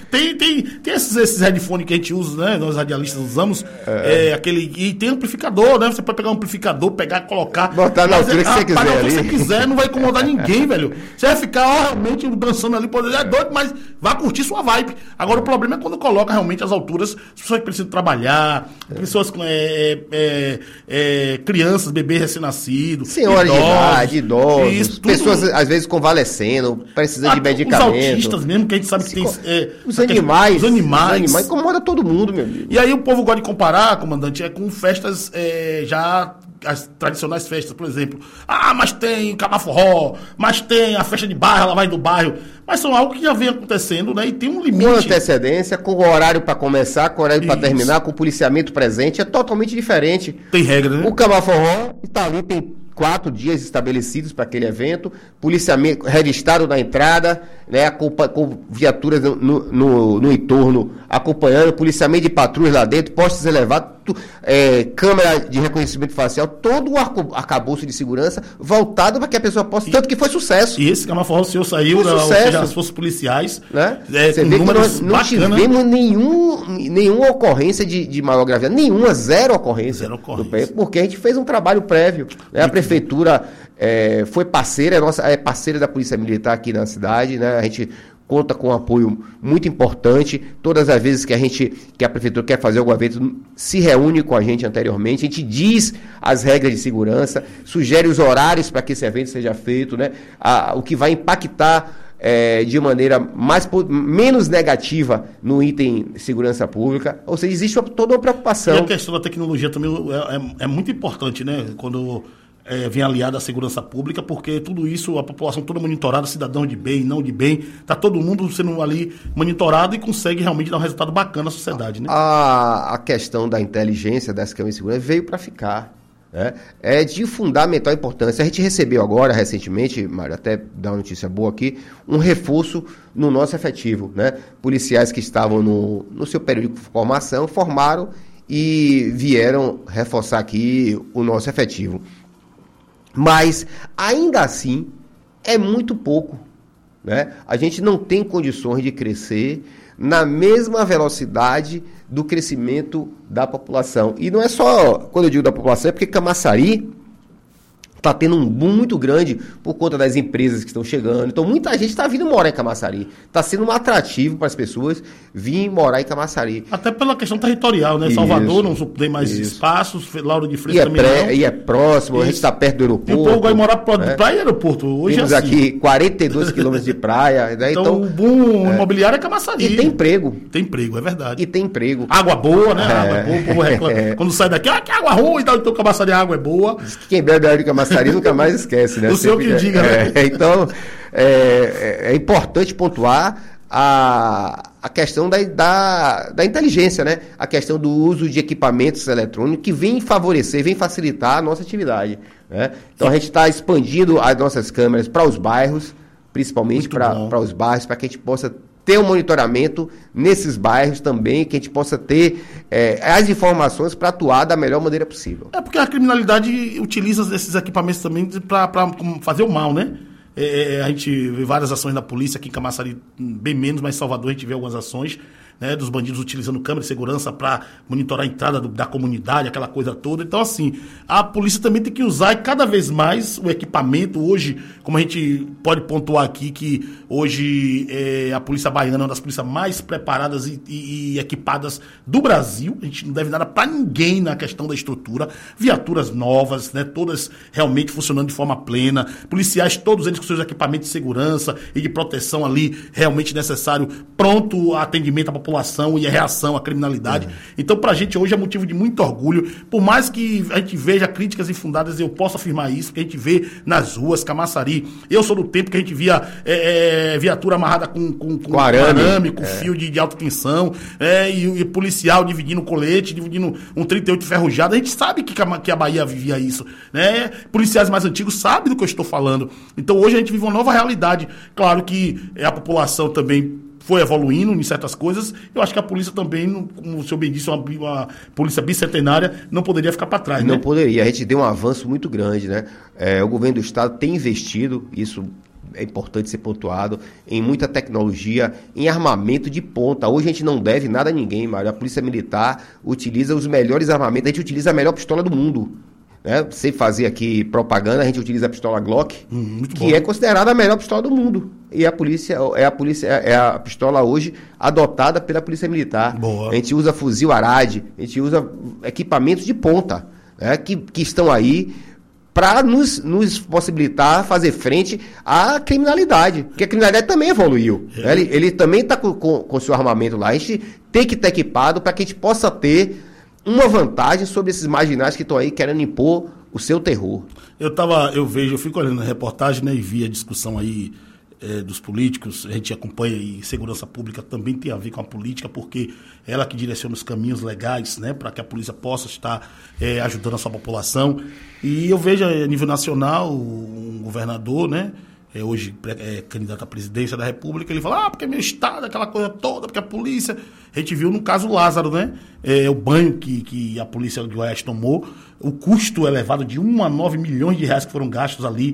Tem, tem, tem esses, esses headphones que a gente usa, né? Nós radialistas usamos. É. É, aquele, e tem amplificador, né? Você pode pegar um amplificador, pegar, colocar. Botar na altura que você quiser. Pagar o que ali. você quiser, não vai incomodar ninguém, velho. Você vai ficar ó, realmente dançando ali, pode é doido, mas vai curtir sua vibe. Agora o problema é quando coloca realmente as alturas, as pessoas que precisam trabalhar, é. pessoas com é, é, é, crianças, bebês recém-nascidos. Senhoras de idade, idosos, isso, pessoas às vezes convalescendo, precisando ah, de medicamento. Os autistas mesmo, que a gente sabe que tem. É, os, animais, os animais. Os animais. Incomoda todo mundo, meu amigo. E aí o povo gosta de comparar, comandante, é com festas é, já. As tradicionais festas, por exemplo. Ah, mas tem Camaforró, mas tem a festa de bairro, ela vai do bairro. Mas são algo que já vem acontecendo, né? E tem um limite. Com antecedência, com o horário para começar, com o horário para terminar, com o policiamento presente, é totalmente diferente. Tem regra, né? O Camaforró está ali, tem quatro dias estabelecidos para aquele evento, policiamento registrado na entrada, né, com, com viaturas no, no, no entorno acompanhando, policiamento de patrulhas lá dentro, postos elevados, tu, é, câmera de reconhecimento facial, todo o arcabouço de segurança voltado para que a pessoa possa, e, tanto que foi sucesso. E esse Camaforró, o senhor saiu, da, ou seja, as forças policiais, né? É, Você vê que nós não bacana. tivemos nenhum, nenhuma ocorrência de, de maior gravidade, nenhuma, zero ocorrência, zero ocorrência. Do, porque a gente fez um trabalho prévio, né? A prefeitura é, foi parceira, é, nossa, é parceira da Polícia Militar aqui na cidade, né? A gente conta com um apoio muito importante. Todas as vezes que a gente, que a prefeitura quer fazer algum evento, se reúne com a gente anteriormente, a gente diz as regras de segurança, sugere os horários para que esse evento seja feito, né? A, o que vai impactar é, de maneira mais, menos negativa no item de segurança pública. Ou seja, existe uma, toda uma preocupação. E a questão da tecnologia também é, é, é muito importante, né? Quando É, vem aliada à segurança pública, porque tudo isso, a população toda monitorada, cidadão de bem, não de bem, está todo mundo sendo ali monitorado e consegue realmente dar um resultado bacana à sociedade, né? A, a questão da inteligência das câmeras de segurança veio para ficar, né? É de fundamental importância. A gente recebeu agora, recentemente, Mário, até dar uma notícia boa aqui, um reforço no nosso efetivo, né? Policiais que estavam no, no seu período de formação, formaram e vieram reforçar aqui o nosso efetivo. Mas, ainda assim, é muito pouco, né? A gente não tem condições de crescer na mesma velocidade do crescimento da população. E não é só, quando eu digo da população, é porque Camaçari está tendo um boom muito grande por conta das empresas que estão chegando. Então, muita gente está vindo morar em Camaçari. Está sendo um atrativo para as pessoas vir morar em Camaçari. Até pela questão territorial, né? Isso, Salvador não tem mais isso. espaços, Lauro de Freitas e é também pré, não. E é próximo, isso. A gente está perto do aeroporto. E o povo vai morar para né? praia e aeroporto. Hoje Temos é assim. aqui quarenta e dois quilômetros de praia. Né? Então, então, o boom é. imobiliário é Camaçari. E tem emprego. Tem emprego, é verdade. E tem emprego. Água boa, né? É. Água boa, o povo reclama. É. Quando sai daqui, ah, que água ruim, então Camaçari, a água é boa. Diz que quem bebe água de Camaçari nunca mais esquece. Esquece, né? O senhor que diga, né? É, então, é, é importante pontuar a, a questão da, da, da inteligência, né? A questão do uso de equipamentos eletrônicos que vem favorecer, vem facilitar a nossa atividade, né? Então, a gente está expandindo as nossas câmeras para os bairros, principalmente para os bairros, para que a gente possa ter um monitoramento nesses bairros também, que a gente possa ter é, as informações para atuar da melhor maneira possível. É porque a criminalidade utiliza esses equipamentos também para fazer o mal, né? É, a gente vê várias ações da polícia, aqui em Camaçari bem menos, mas em Salvador a gente vê algumas ações, né, dos bandidos utilizando câmera de segurança para monitorar a entrada do, da comunidade, aquela coisa toda. Então, assim, a polícia também tem que usar cada vez mais o equipamento. Hoje, como a gente pode pontuar aqui, que hoje é, a polícia baiana é uma das polícias mais preparadas e, e, e equipadas do Brasil. A gente não deve nada para ninguém na questão da estrutura. Viaturas novas, né, todas realmente funcionando de forma plena. Policiais, todos eles com seus equipamentos de segurança e de proteção ali realmente necessário, pronto atendimento à população e a reação à criminalidade. Uhum. Então, pra gente hoje é motivo de muito orgulho, por mais que a gente veja críticas infundadas, eu posso afirmar isso, que a gente vê nas ruas, Camaçari. Eu sou do tempo que a gente via é, é, viatura amarrada com, com, com, com arame, arame, com é. fio de, de alta tensão, é, e, e policial dividindo colete, dividindo um trinta e oito ferrujado. A gente sabe que a, que a Bahia vivia isso, né? Policiais mais antigos sabem do que eu estou falando. Então, hoje a gente vive uma nova realidade. Claro que a população também foi evoluindo em certas coisas. Eu acho que a polícia também, como o senhor bem disse, uma, uma polícia bicentenária, não poderia ficar para trás, não né? poderia. A gente deu um avanço muito grande, né? É, o governo do estado tem investido, isso é importante ser pontuado, em muita tecnologia, em armamento de ponta. Hoje a gente não deve nada a ninguém, Mário. A Polícia Militar utiliza os melhores armamentos, a gente utiliza a melhor pistola do mundo. Né? Sem fazer aqui propaganda, a gente utiliza a pistola Glock, hum, que bom. É considerada a melhor pistola do mundo. E a polícia é a polícia é a pistola hoje adotada pela Polícia Militar. Boa. A gente usa fuzil Arad, a gente usa equipamentos de ponta, né? que, que estão aí para nos, nos possibilitar fazer frente à criminalidade. Porque a criminalidade também evoluiu. É. Né? Ele, ele também está com, com, com seu armamento lá. A gente tem que estar equipado para que a gente possa ter uma vantagem sobre esses marginais que estão aí querendo impor o seu terror. Eu tava, eu vejo, eu fico olhando a reportagem, né, e vi a discussão aí é, dos políticos. A gente acompanha e segurança pública também tem a ver com a política, porque ela que direciona os caminhos legais, né, para que a polícia possa estar é, ajudando a sua população. E eu vejo a nível nacional um governador, né, é, hoje é candidato à presidência da República, ele fala, ah, porque é meu estado, aquela coisa toda, porque a polícia... A gente viu no caso Lázaro, né? É, o banho que, que a polícia de Goiás tomou, o custo elevado de um a nove milhões de reais que foram gastos ali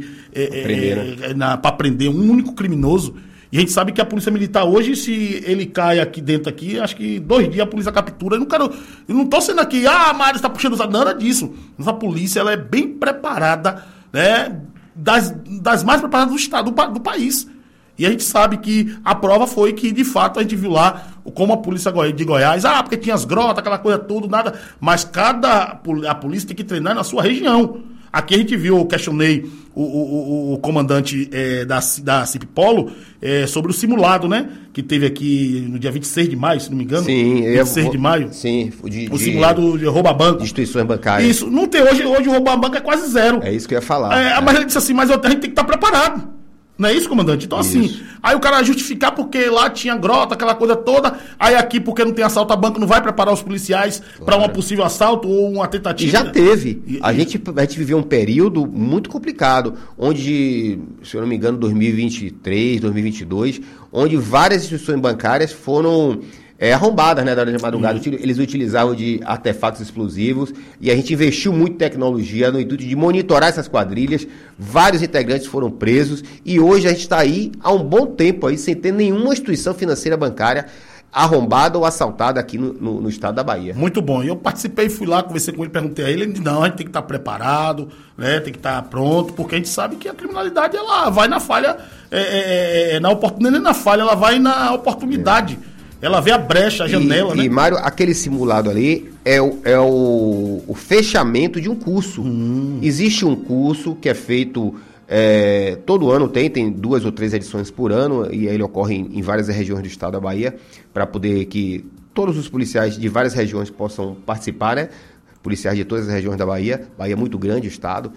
é, é, para prender um único criminoso. E a gente sabe que a Polícia Militar hoje, se ele cai aqui dentro, aqui, acho que dois dias a polícia captura. Eu não quero, eu não tô sendo aqui, ah, Mário está puxando nada disso. Mas a polícia, ela é bem preparada, né? Das, das mais preparadas do estado, do, do país. E a gente sabe que a prova foi que, de fato, a gente viu lá como a polícia de Goiás, ah, porque tinha as grotas, aquela coisa toda, nada. Mas cada, a polícia tem que treinar na sua região. Aqui a gente viu, eu questionei o, o, o comandante é, da, da Cipipolo é, sobre o simulado, né? Que teve aqui no dia vinte e seis de maio, se não me engano. Sim, vinte e seis de maio. Sim, de, o simulado de roubo a banco. De instituições bancárias. Isso, não tem hoje, hoje o roubo a banco é quase zero. É isso que eu ia falar. É, é. Mas ele disse assim, mas a gente tem que estar preparado. Não é isso, comandante? Então, isso. assim, aí o cara vai justificar porque lá tinha grota, aquela coisa toda, aí aqui porque não tem assalto a banco, não vai preparar os policiais claro. para um possível assalto ou uma tentativa. E já teve. E, a, e... Gente, a gente viveu um período muito complicado, onde, se eu não me engano, dois mil e vinte e três, dois mil e vinte e dois, onde várias instituições bancárias foram... É, arrombadas, né, da hora de madrugada. Uhum. Eles utilizavam de artefatos explosivos e a gente investiu muito em tecnologia no intuito de monitorar essas quadrilhas. Vários integrantes foram presos e hoje a gente está aí há um bom tempo aí sem ter nenhuma instituição financeira bancária arrombada ou assaltada aqui no, no, no estado da Bahia. Muito bom. Eu participei, fui lá, conversei com ele, perguntei a ele, ele disse, não, a gente tem que estar preparado, né, tem que estar pronto, porque a gente sabe que a criminalidade, ela vai na falha, é, é, na oportunidade, nem na falha, ela vai na oportunidade. É. Ela vê a brecha, a janela, e, né? E, Mário, aquele simulado ali é o, é o, o fechamento de um curso. Hum. Existe um curso que é feito é, todo ano, tem, tem duas ou três edições por ano, e ele ocorre em, em várias regiões do estado da Bahia, para poder que todos os policiais de várias regiões possam participar, né? Policiais de todas as regiões da Bahia. Bahia é muito grande o estado.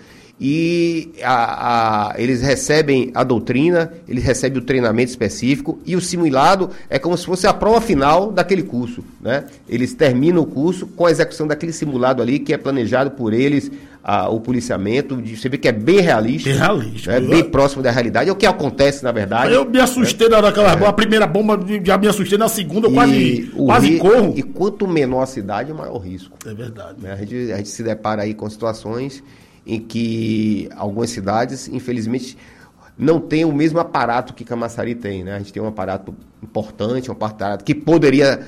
E a, a, eles recebem a doutrina, eles recebem o treinamento específico e o simulado é como se fosse a prova final daquele curso, né? Eles terminam o curso com a execução daquele simulado ali que é planejado por eles, a, o policiamento, de, você vê que é bem realista, bem, realista, né? Bem próximo da realidade, é o que acontece na verdade. Eu me assustei, né? na daquela é. A primeira bomba, já me assustei, na segunda eu quase, quase ri, corro. E quanto menor a cidade, maior o risco. É verdade. Né? A, gente, a gente se depara aí com situações em que algumas cidades, infelizmente, não têm o mesmo aparato que Camaçari tem, né? A gente tem um aparato importante, um aparato que poderia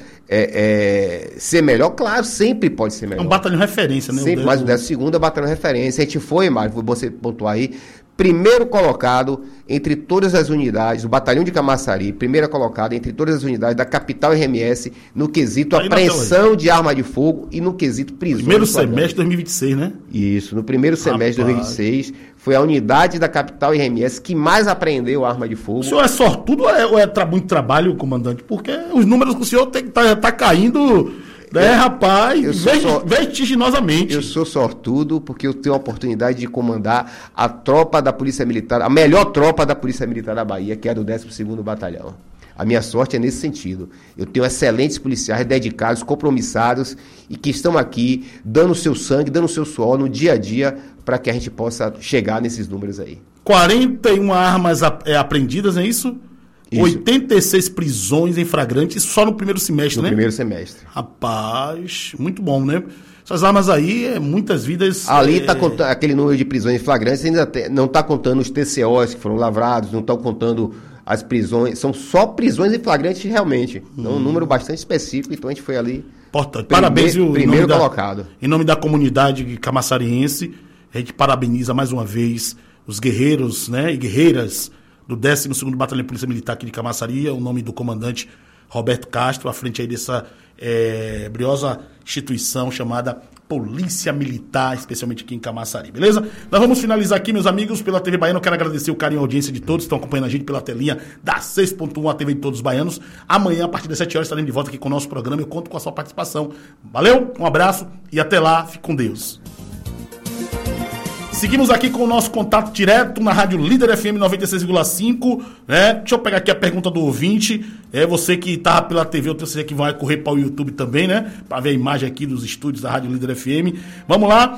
é, é, ser melhor, claro, sempre pode ser melhor. É um batalhão referência, né? Sempre, mas o décimo segundo é batalhão referência. A gente foi, Mário, você pontuar aí, primeiro colocado entre todas as unidades, o batalhão de Camaçari, primeiro colocado entre todas as unidades da capital R M S no quesito aí apreensão de arma de fogo e no quesito prisão. Primeiro semestre de dois mil e vinte e seis, né? Isso, no primeiro semestre de dois mil e vinte e seis, foi a unidade da capital R M S que mais apreendeu arma de fogo. O senhor é sortudo ou é, ou é tra- muito trabalho, comandante? Porque os números que o senhor tem, tá, tá caindo... É, rapaz, eu sou sor... vertiginosamente. Eu sou sortudo porque eu tenho a oportunidade de comandar a tropa da Polícia Militar, a melhor tropa da Polícia Militar da Bahia, que é a do décimo segundo Batalhão. A minha sorte é nesse sentido. Eu tenho excelentes policiais dedicados, compromissados e que estão aqui dando o seu sangue, dando o seu suor no dia a dia para que a gente possa chegar nesses números aí. quarenta e uma armas ap- é, apreendidas, é isso? Isso. oitenta e seis prisões em flagrante, isso só no primeiro semestre, no né? No primeiro semestre. Rapaz, muito bom, né? Essas armas aí, é, muitas vidas... Ali está é... contando aquele número de prisões flagrantes, ainda tem, não está contando os T C Os que foram lavrados, não estão contando as prisões, são só prisões em flagrantes realmente. Então, hum. um número bastante específico, então a gente foi ali... Importante. Parabéns, primeiro, viu, primeiro em colocado. Da, em nome da comunidade camaçariense, a gente parabeniza mais uma vez os guerreiros, né, e guerreiras do décimo segundo Batalhão de Polícia Militar aqui de Camaçaria, o nome do comandante Roberto Castro, à frente aí dessa é, briosa instituição chamada Polícia Militar, especialmente aqui em Camaçari, beleza? Nós vamos finalizar aqui, meus amigos, pela T V Baiana. Eu quero agradecer o carinho e a audiência de todos que estão acompanhando a gente pela telinha da seis ponto um, a T V de todos os baianos. Amanhã, a partir das sete horas, estaremos de volta aqui com o nosso programa. Eu conto com a sua participação. Valeu, um abraço e até lá. Fique com Deus. Seguimos aqui com o nosso contato direto na Rádio Líder F M noventa e seis vírgula cinco, né? Deixa eu pegar aqui a pergunta do ouvinte. É você que tá pela T V, eu tenho certeza que vai correr para o YouTube também, né? Para ver a imagem aqui dos estúdios da Rádio Líder F M. Vamos lá.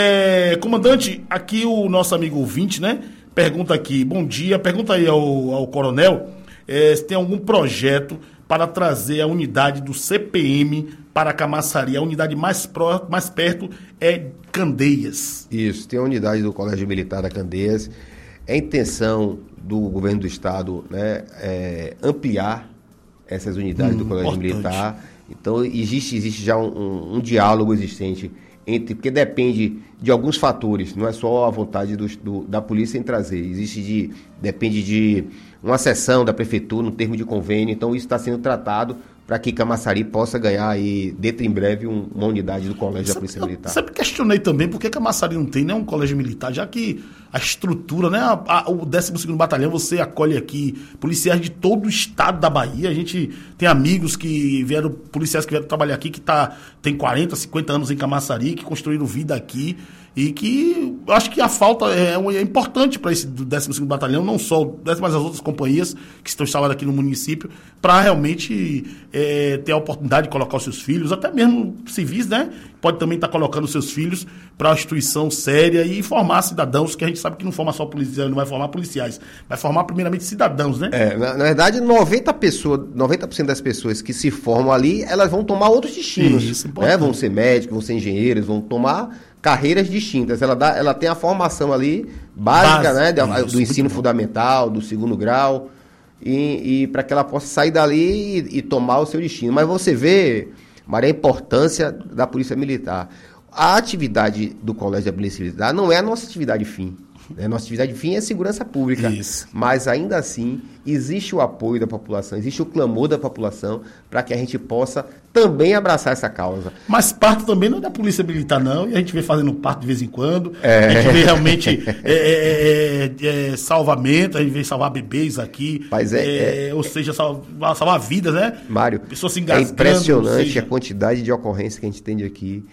É, comandante, aqui o nosso amigo ouvinte, né? Pergunta aqui, bom dia. Pergunta aí ao, ao coronel é, se tem algum projeto para trazer a unidade do C P M para Camaçari. A unidade mais, pró, mais perto é Candeias. Isso, tem a unidade do Colégio Militar da Candeias. É a intenção do governo do estado, né, é, ampliar essas unidades hum, do Colégio importante. Militar. Então, existe, existe já um, um, um diálogo existente entre, porque depende de alguns fatores, não é só a vontade do, do, da polícia em trazer. Existe de, depende de uma sessão da prefeitura, um termo de convênio, então isso está sendo tratado para que Camaçari possa ganhar aí, dentro em breve, um, uma unidade do Colégio sempre, da Polícia Militar. Eu sempre questionei também por que Camaçari não tem nenhum colégio militar, já que a estrutura, né, a, a, o décimo segundo Batalhão, você acolhe aqui policiais de todo o estado da Bahia. A gente tem amigos que vieram, policiais que vieram trabalhar aqui, que tá, tem quarenta, cinquenta anos em Camaçari, que construíram vida aqui. E que eu acho que a falta é, é importante para esse décimo segundo Batalhão, não só o décimo, mas as outras companhias que estão instaladas aqui no município, para realmente é, ter a oportunidade de colocar os seus filhos, até mesmo civis, né? Pode também estar tá colocando os seus filhos para uma instituição séria e formar cidadãos, que a gente sabe que não forma só policiais, não vai formar policiais, vai formar primeiramente cidadãos, né? É, na, na verdade, noventa por cento das pessoas que se formam ali, elas vão tomar outros destinos. Isso, né? Vão ser médicos, vão ser engenheiros, vão tomar carreiras distintas. Ela, dá, ela tem a formação ali básica, Base, né, do, do ensino fundamental, do segundo grau, e, e para que ela possa sair dali e, e tomar o seu destino. Mas você vê, Maria, a importância da Polícia Militar. A atividade do Colégio da Polícia Militar não é a nossa atividade fim. A nossa atividade fim é a segurança pública. Isso. Mas ainda assim, existe o apoio da população, existe o clamor da população para que a gente possa também abraçar essa causa. Mas parto também não é da Polícia Militar, não, e a gente vê fazendo parto de vez em quando, é. A gente vê realmente é, é, é, é, salvamento, a gente vê salvar bebês aqui, Mas é, é, é, ou seja, salvar, salvar vidas, né? Mário, pessoas se engasgando. É impressionante seja... a quantidade de ocorrências que a gente tem aqui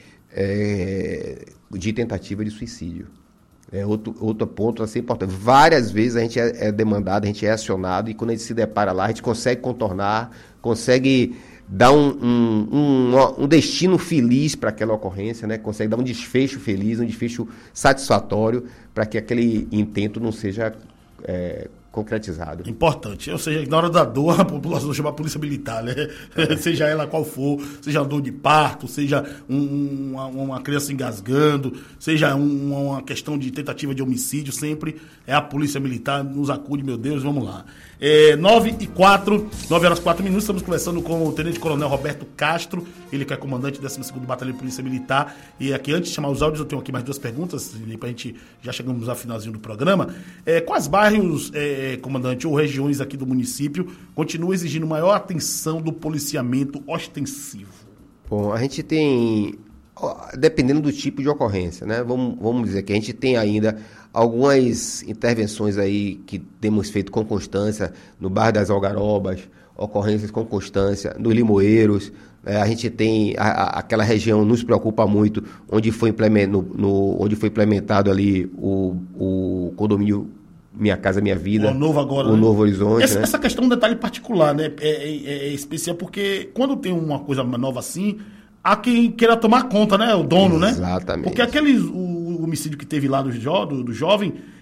é, de tentativa de suicídio. É outro, outro ponto assim importante. Várias vezes a gente é, é demandado, a gente é acionado, e quando a gente se depara lá, a gente consegue contornar, consegue dar um, um, um, um destino feliz para aquela ocorrência, né? Consegue dar um desfecho feliz, um desfecho satisfatório para que aquele intento não seja é, concretizado. Importante. Ou seja, na hora da dor, a população chama a polícia militar, né? É. Seja ela qual for, seja dor de parto, seja um, uma, uma criança engasgando, seja um, uma questão de tentativa de homicídio, sempre é a polícia militar, nos acude, meu Deus, vamos lá. É, nove e quatro, nove horas e quatro minutos, estamos conversando com o Tenente Coronel Roberto Castro, ele que é comandante do décimo segundo Batalhão de Polícia Militar. E aqui, antes de chamar os áudios, eu tenho aqui mais duas perguntas, para a gente, já chegamos ao finalzinho do programa. É, quais bairros, é, comandante, ou regiões aqui do município continuam exigindo maior atenção do policiamento ostensivo? Bom, a gente tem, dependendo do tipo de ocorrência, né? Vamos, vamos dizer que a gente tem ainda algumas intervenções aí que temos feito com constância no bairro das Algarobas, ocorrências com constância nos Limoeiros. É, a gente tem a, a, aquela região, nos preocupa muito, onde foi, implement, no, no, onde foi implementado ali o, o condomínio Minha Casa Minha Vida. O novo agora, o né? Novo Horizonte. Essa, né? essa questão é um detalhe particular, né? É, é, é especial porque quando tem uma coisa nova assim, há quem queira tomar conta, né? O dono, Exatamente. né? Exatamente. Porque aquele o, o homicídio que teve lá do, jo, do, do jovem,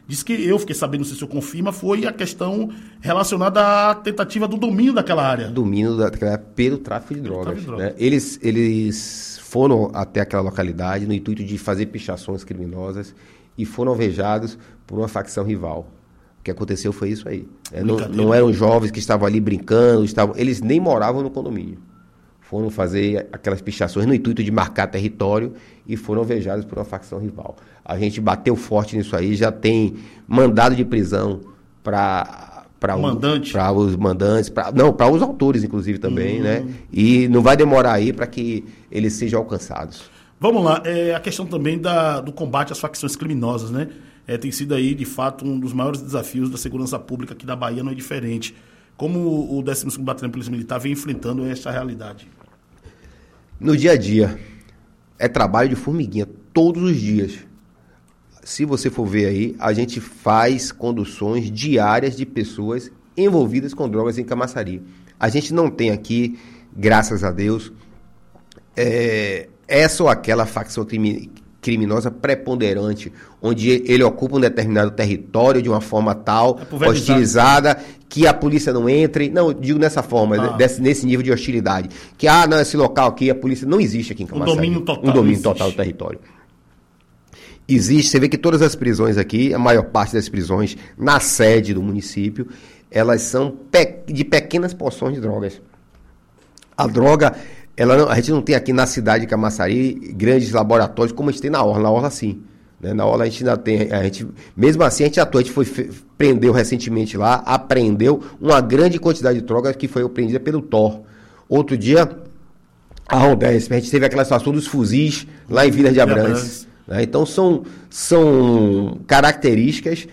Diz que eu fiquei sabendo, não sei se o senhor confirma, foi a questão relacionada à tentativa do domínio daquela área. Domínio daquela área pelo tráfico de drogas. Tráfico de drogas. Né? Eles, eles foram até aquela localidade no intuito de fazer pichações criminosas e foram alvejados por uma facção rival. O que aconteceu foi isso aí. É, não, não eram jovens que estavam ali brincando, estavam, eles nem moravam no condomínio. Foram fazer aquelas pichações no intuito de marcar território e foram alvejados por uma facção rival. A gente bateu forte nisso aí, já tem mandado de prisão para para Mandante. para os mandantes, pra, não, para os autores inclusive também, hum. né? E não vai demorar aí para que eles sejam alcançados. Vamos lá, é, a questão também da, do combate às facções criminosas, né? É, tem sido aí, de fato, um dos maiores desafios da segurança pública aqui da Bahia, não é diferente. Como o décimo segundo Batalhão de Polícia Militar vem enfrentando essa realidade? No dia a dia, é trabalho de formiguinha, todos os dias. Se você for ver aí, a gente faz conduções diárias de pessoas envolvidas com drogas em Camaçari. A gente não tem aqui, graças a Deus, é, essa ou aquela facção crimi- criminosa preponderante, onde ele ocupa um determinado território de uma forma tal, é hostilizada, que a polícia não entre. Não, eu digo nessa forma, ah. desse, nesse nível de hostilidade. Que, ah, não, esse local aqui, a polícia não existe aqui em Camaçari. Um domínio total. Um domínio total do território. Existe, você vê que todas as prisões aqui, a maior parte das prisões na sede do município, elas são pe- de pequenas porções de drogas. A droga, ela não, a gente não tem aqui na cidade de Camaçari grandes laboratórios como a gente tem na Orla. Na Orla, sim. Né? Na Orla a gente ainda tem, a gente, mesmo assim a gente atua, a gente foi, fe, prendeu recentemente lá, apreendeu uma grande quantidade de drogas que foi apreendida pelo T O R. Outro dia, a Rondesp, a gente teve aquela situação dos fuzis lá em Vila de Abrantes. Né? Então são, são características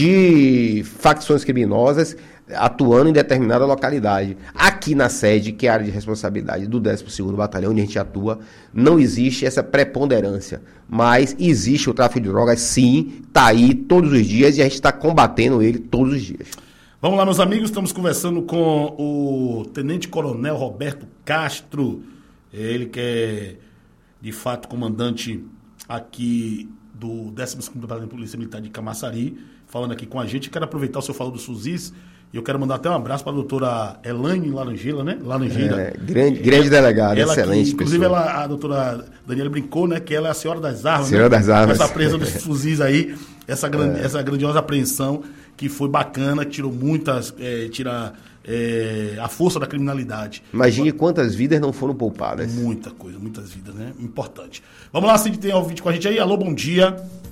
de facções criminosas atuando em determinada localidade. Aqui na sede, que é a área de responsabilidade do décimo segundo Batalhão, onde a gente atua, não existe essa preponderância. Mas existe o tráfico de drogas, sim, está aí todos os dias e a gente está combatendo ele todos os dias. Vamos lá, meus amigos, estamos conversando com o Tenente Coronel Roberto Castro, ele que é, de fato, comandante aqui do décimo segundo Batalhão de Polícia Militar de Camaçari, falando aqui com a gente. Quero aproveitar o senhor falou dos fuzis e eu quero mandar até um abraço para a doutora Elaine Laranjeira, né? Laranjeira. É, grande, grande delegada, excelente que, inclusive, pessoa. Ela, a doutora Daniela brincou, né? Que ela é a senhora das armas. Senhora né? das armas. Essa apreensão dos fuzis aí, essa, grande, é. essa grandiosa apreensão que foi bacana, tirou muitas, é, tira é, a força da criminalidade. Imagine quantas vidas não foram poupadas. Muita coisa, muitas vidas, né? Importante. Vamos lá, Cid, tem ouvinte com a gente aí. Alô, bom dia.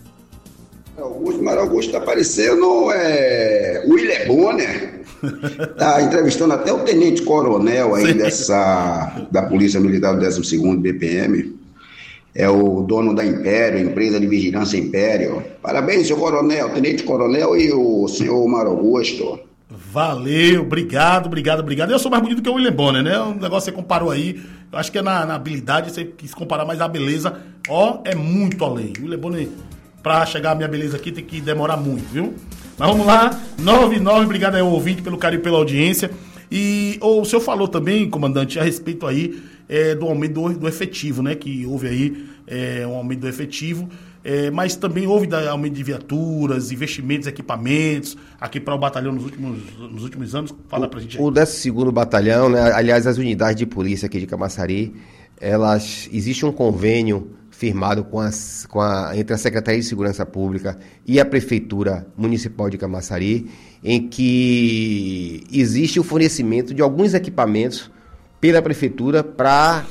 Augusto, mas Augusto tá parecendo é, William Bonner. Tá entrevistando até o tenente coronel aí dessa, da Polícia Militar do décimo segundo B P M. É o dono da Império, empresa de vigilância Império. Parabéns, senhor coronel, tenente coronel e o senhor Mário Augusto. Valeu, obrigado, obrigado, obrigado. Eu sou mais bonito que o William Bonner, né? O negócio que você comparou aí, eu acho que é na, na habilidade, você quis comparar mais a beleza. Ó, é muito além. O William Bonner, pra chegar a minha beleza aqui, tem que demorar muito, viu? Mas vamos lá, nove nove, obrigado aí ao ouvinte pelo carinho, pela audiência. E oh, o senhor falou também, comandante, a respeito aí é, do aumento do, do efetivo, né? Que houve aí é, um aumento do efetivo, é, mas também houve da, aumento de viaturas, investimentos, equipamentos, aqui para o batalhão nos últimos, nos últimos anos. Fala pra gente aí. O décimo segundo Batalhão, né, aliás, as unidades de polícia aqui de Camaçari, elas, existe um convênio firmado com as, com a, entre a Secretaria de Segurança Pública e a Prefeitura Municipal de Camaçari, em que existe o fornecimento de alguns equipamentos pela Prefeitura para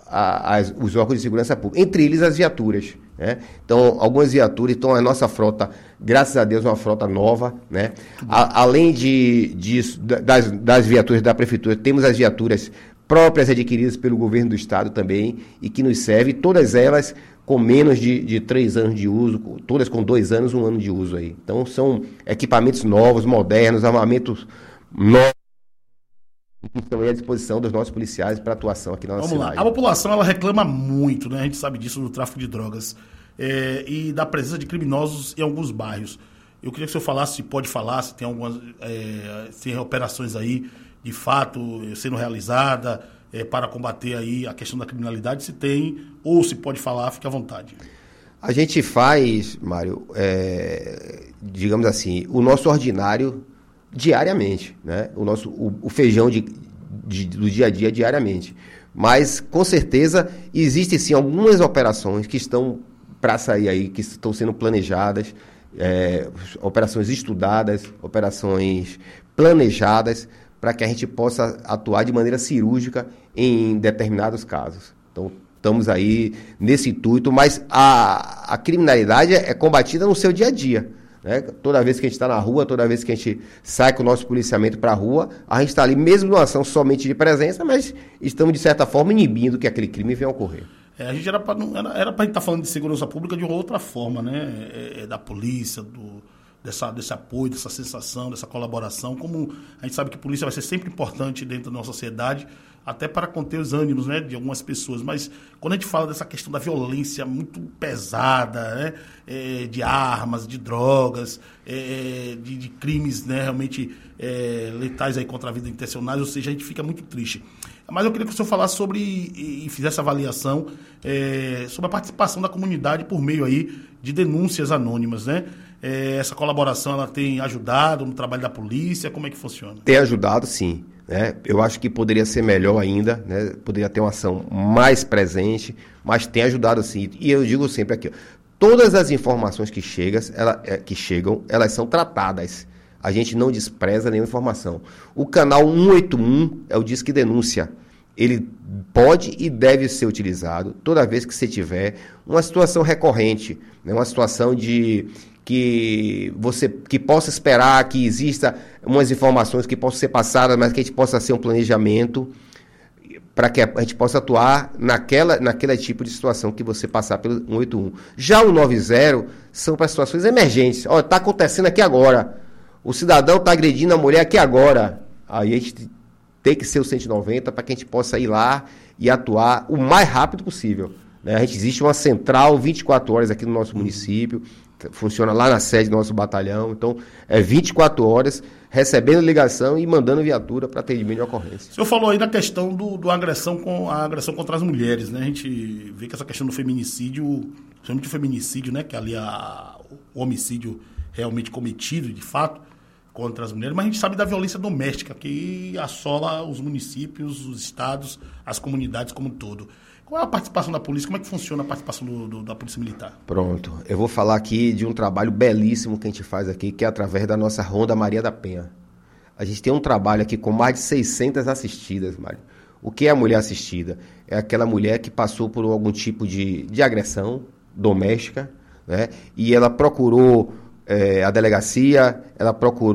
os órgãos de segurança pública, entre eles as viaturas. Né? Então, algumas viaturas, então a nossa frota, graças a Deus, é uma frota nova. Né? A, além de, de, das, das viaturas da Prefeitura, temos as viaturas próprias adquiridas pelo governo do estado também e que nos serve, todas elas com menos de, de três anos de uso, todas com dois anos, um ano de uso aí. Então são equipamentos novos, modernos, armamentos novos que estão aí à disposição dos nossos policiais para atuação aqui na nossa Vamos cidade. Lá. A população ela reclama muito, né? A gente sabe disso, do tráfico de drogas é, e da presença de criminosos em alguns bairros. Eu queria que o senhor falasse, se pode falar, se tem algumas é, se tem operações aí de fato sendo realizada é, para combater aí a questão da criminalidade, se tem ou se pode falar, fique à vontade. A gente faz, Mário, é, digamos assim, o nosso ordinário diariamente, né? O nosso o, o feijão de, de, do dia a dia diariamente. Mas, com certeza, existem sim algumas operações que estão para sair aí, que estão sendo planejadas, é, operações estudadas, operações planejadas, para que a gente possa atuar de maneira cirúrgica em determinados casos. Então, estamos aí nesse intuito, mas a, a criminalidade é combatida no seu dia a dia. Né? Toda vez que a gente está na rua, toda vez que a gente sai com o nosso policiamento para a rua, a gente está ali mesmo numa ação somente de presença, mas estamos, de certa forma, inibindo que aquele crime venha a ocorrer. É, a gente era para era, era a gente estar tá falando de segurança pública de uma outra forma, né? É, é, da polícia, do, dessa, desse apoio, dessa sensação, dessa colaboração. Como a gente sabe que a polícia vai ser sempre importante dentro da nossa sociedade, até para conter os ânimos, né, de algumas pessoas. Mas quando a gente fala dessa questão da violência muito pesada, né, é, de armas, de drogas, é, de, de crimes, né, realmente é, letais aí contra a vida intencionais, ou seja, a gente fica muito triste. Mas eu queria que o senhor falasse sobre, e, e fizesse avaliação, é, sobre a participação da comunidade por meio aí de denúncias anônimas, né? É, essa colaboração, ela tem ajudado no trabalho da polícia? Como é que funciona? Tem ajudado, sim. Né? Eu acho que poderia ser melhor ainda, né? Poderia ter uma ação mais presente, mas tem ajudado, sim. E eu digo sempre aqui, ó, todas as informações que, chegas, ela, é, que chegam, elas são tratadas. A gente não despreza nenhuma informação. O canal um oito um é o Disque Denúncia. Ele pode e deve ser utilizado toda vez que você tiver uma situação recorrente, né? Uma situação de que você que possa esperar que exista umas informações que possam ser passadas, mas que a gente possa ser um planejamento para que a gente possa atuar naquela, naquele tipo de situação que você passar pelo um oito um. Já o noventa são para situações emergentes. Olha, está acontecendo aqui agora. O cidadão está agredindo a mulher aqui agora. Aí a gente tem que ser o cento e noventa para que a gente possa ir lá e atuar o mais rápido possível. Né? A gente existe uma central vinte e quatro horas aqui no nosso município, funciona lá na sede do nosso batalhão. Então, é vinte e quatro horas recebendo ligação e mandando viatura para atendimento de ocorrência. O senhor falou aí da questão do, do agressão, com, a agressão contra as mulheres, né? A gente vê que essa questão do feminicídio, principalmente o feminicídio, né? Que ali a, o homicídio realmente cometido, de fato, contra as mulheres, mas a gente sabe da violência doméstica que assola os municípios, os estados, as comunidades como um todo. Qual é a participação da polícia? Como é que funciona a participação do, do, da Polícia Militar? Pronto. Eu vou falar aqui de um trabalho belíssimo que a gente faz aqui, que é através da nossa Ronda Maria da Penha. A gente tem um trabalho aqui com mais de seiscentas assistidas, Mário. O que é a mulher assistida? É aquela mulher que passou por algum tipo de, de agressão doméstica, né? E ela procurou é, a delegacia, ela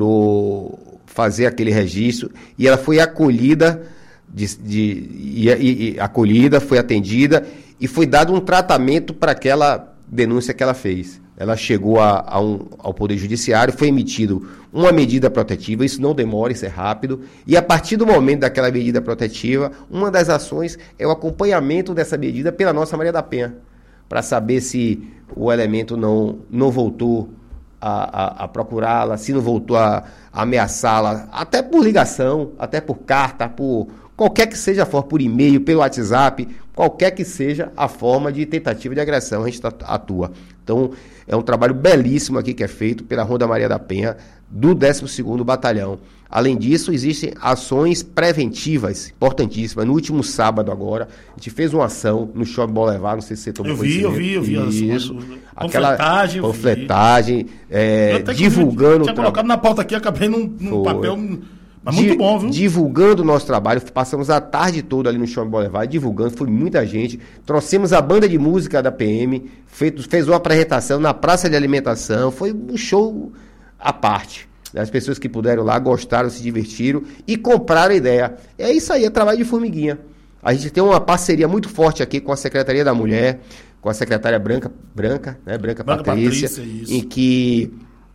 procurou fazer aquele registro e ela foi acolhida... De, de, e, e, e, acolhida, foi atendida e foi dado um tratamento para aquela denúncia que ela fez. Ela chegou a, a um, ao Poder Judiciário, foi emitido uma medida protetiva, isso não demora, isso é rápido, e a partir do momento daquela medida protetiva, uma das ações é o acompanhamento dessa medida pela nossa Maria da Penha, para saber se o elemento não, não voltou a, a, a procurá-la, se não voltou a, a ameaçá-la, até por ligação, até por carta, por... qualquer que seja a forma, por e-mail, pelo WhatsApp, qualquer que seja a forma de tentativa de agressão, a gente atua. Então, é um trabalho belíssimo aqui que é feito pela Ronda Maria da Penha, do décimo segundo Batalhão. Além disso, existem ações preventivas importantíssimas. No último sábado agora, a gente fez uma ação no Shopping Boulevard, não sei se você tomou conhecimento. Eu vi, eu vi, eu vi. Isso. Aquela panfletagem. Panfletagem, é, divulgando... Eu tinha colocado na pauta aqui, acabei num, num papel... Mas muito bom, viu? Divulgando o nosso trabalho, passamos a tarde toda ali no Shopping Boulevard, divulgando, foi muita gente. Trouxemos a banda de música da P M, feito, fez uma apresentação na praça de alimentação, foi um show à parte. As pessoas que puderam lá gostaram, se divertiram e compraram a ideia. É isso aí, é trabalho de formiguinha. A gente tem uma parceria muito forte aqui com a Secretaria da Mulher, com a secretária Branca, Branca, né? Branca, Branca Patrícia, Patrícia em que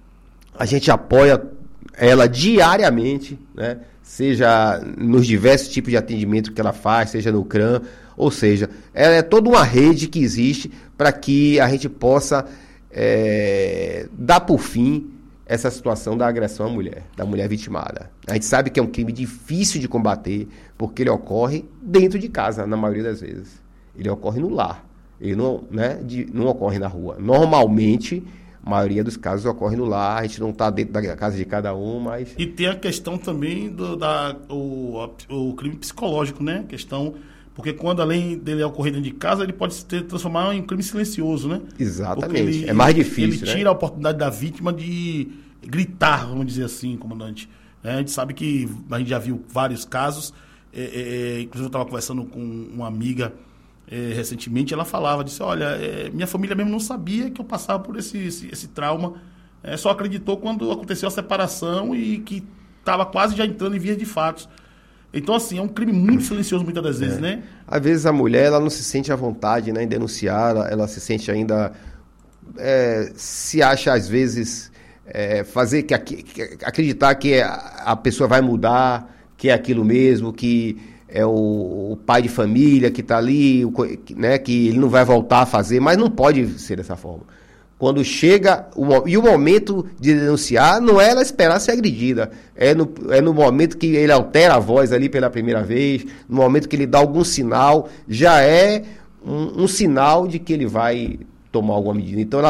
a gente apoia ela diariamente, né? Seja nos diversos tipos de atendimento que ela faz, seja no C R A M, ou seja, ela é toda uma rede que existe para que a gente possa é, dar por fim essa situação da agressão à mulher, da mulher vitimada. A gente sabe que é um crime difícil de combater, porque ele ocorre dentro de casa, na maioria das vezes. Ele ocorre no lar. Ele não, né, de, não ocorre na rua. Normalmente, a maioria dos casos ocorre no lar, a gente não está dentro da casa de cada um, mas... E tem a questão também do da, o, a, o crime psicológico, né? Questão... Porque quando, além dele ocorrer dentro de casa, ele pode se ter, transformar em um crime silencioso, né? Exatamente. Ele, é mais difícil, Ele tira né? a oportunidade da vítima de gritar, vamos dizer assim, comandante. É, a gente sabe que a gente já viu vários casos. É, é, inclusive, eu estava conversando com uma amiga é, recentemente, ela falava, disse, olha, é, minha família mesmo não sabia que eu passava por esse, esse, esse trauma. É, só acreditou quando aconteceu a separação e que estava quase já entrando em vias de fatos. Então, assim, é um crime muito silencioso muitas das vezes, é. né? Às vezes a mulher, ela não se sente à vontade, né, em denunciar, ela, ela se sente ainda... É, se acha, às vezes, é, fazer que, que acreditar que a, a pessoa vai mudar, que é aquilo mesmo, que é o, o pai de família que está ali, o, né, que ele não vai voltar a fazer, mas não pode ser dessa forma. Quando chega, o, e o momento de denunciar não é ela esperar ser agredida, é no, é no momento que ele altera a voz ali pela primeira vez, no momento que ele dá algum sinal, já é um, um sinal de que ele vai tomar alguma medida. Então, ela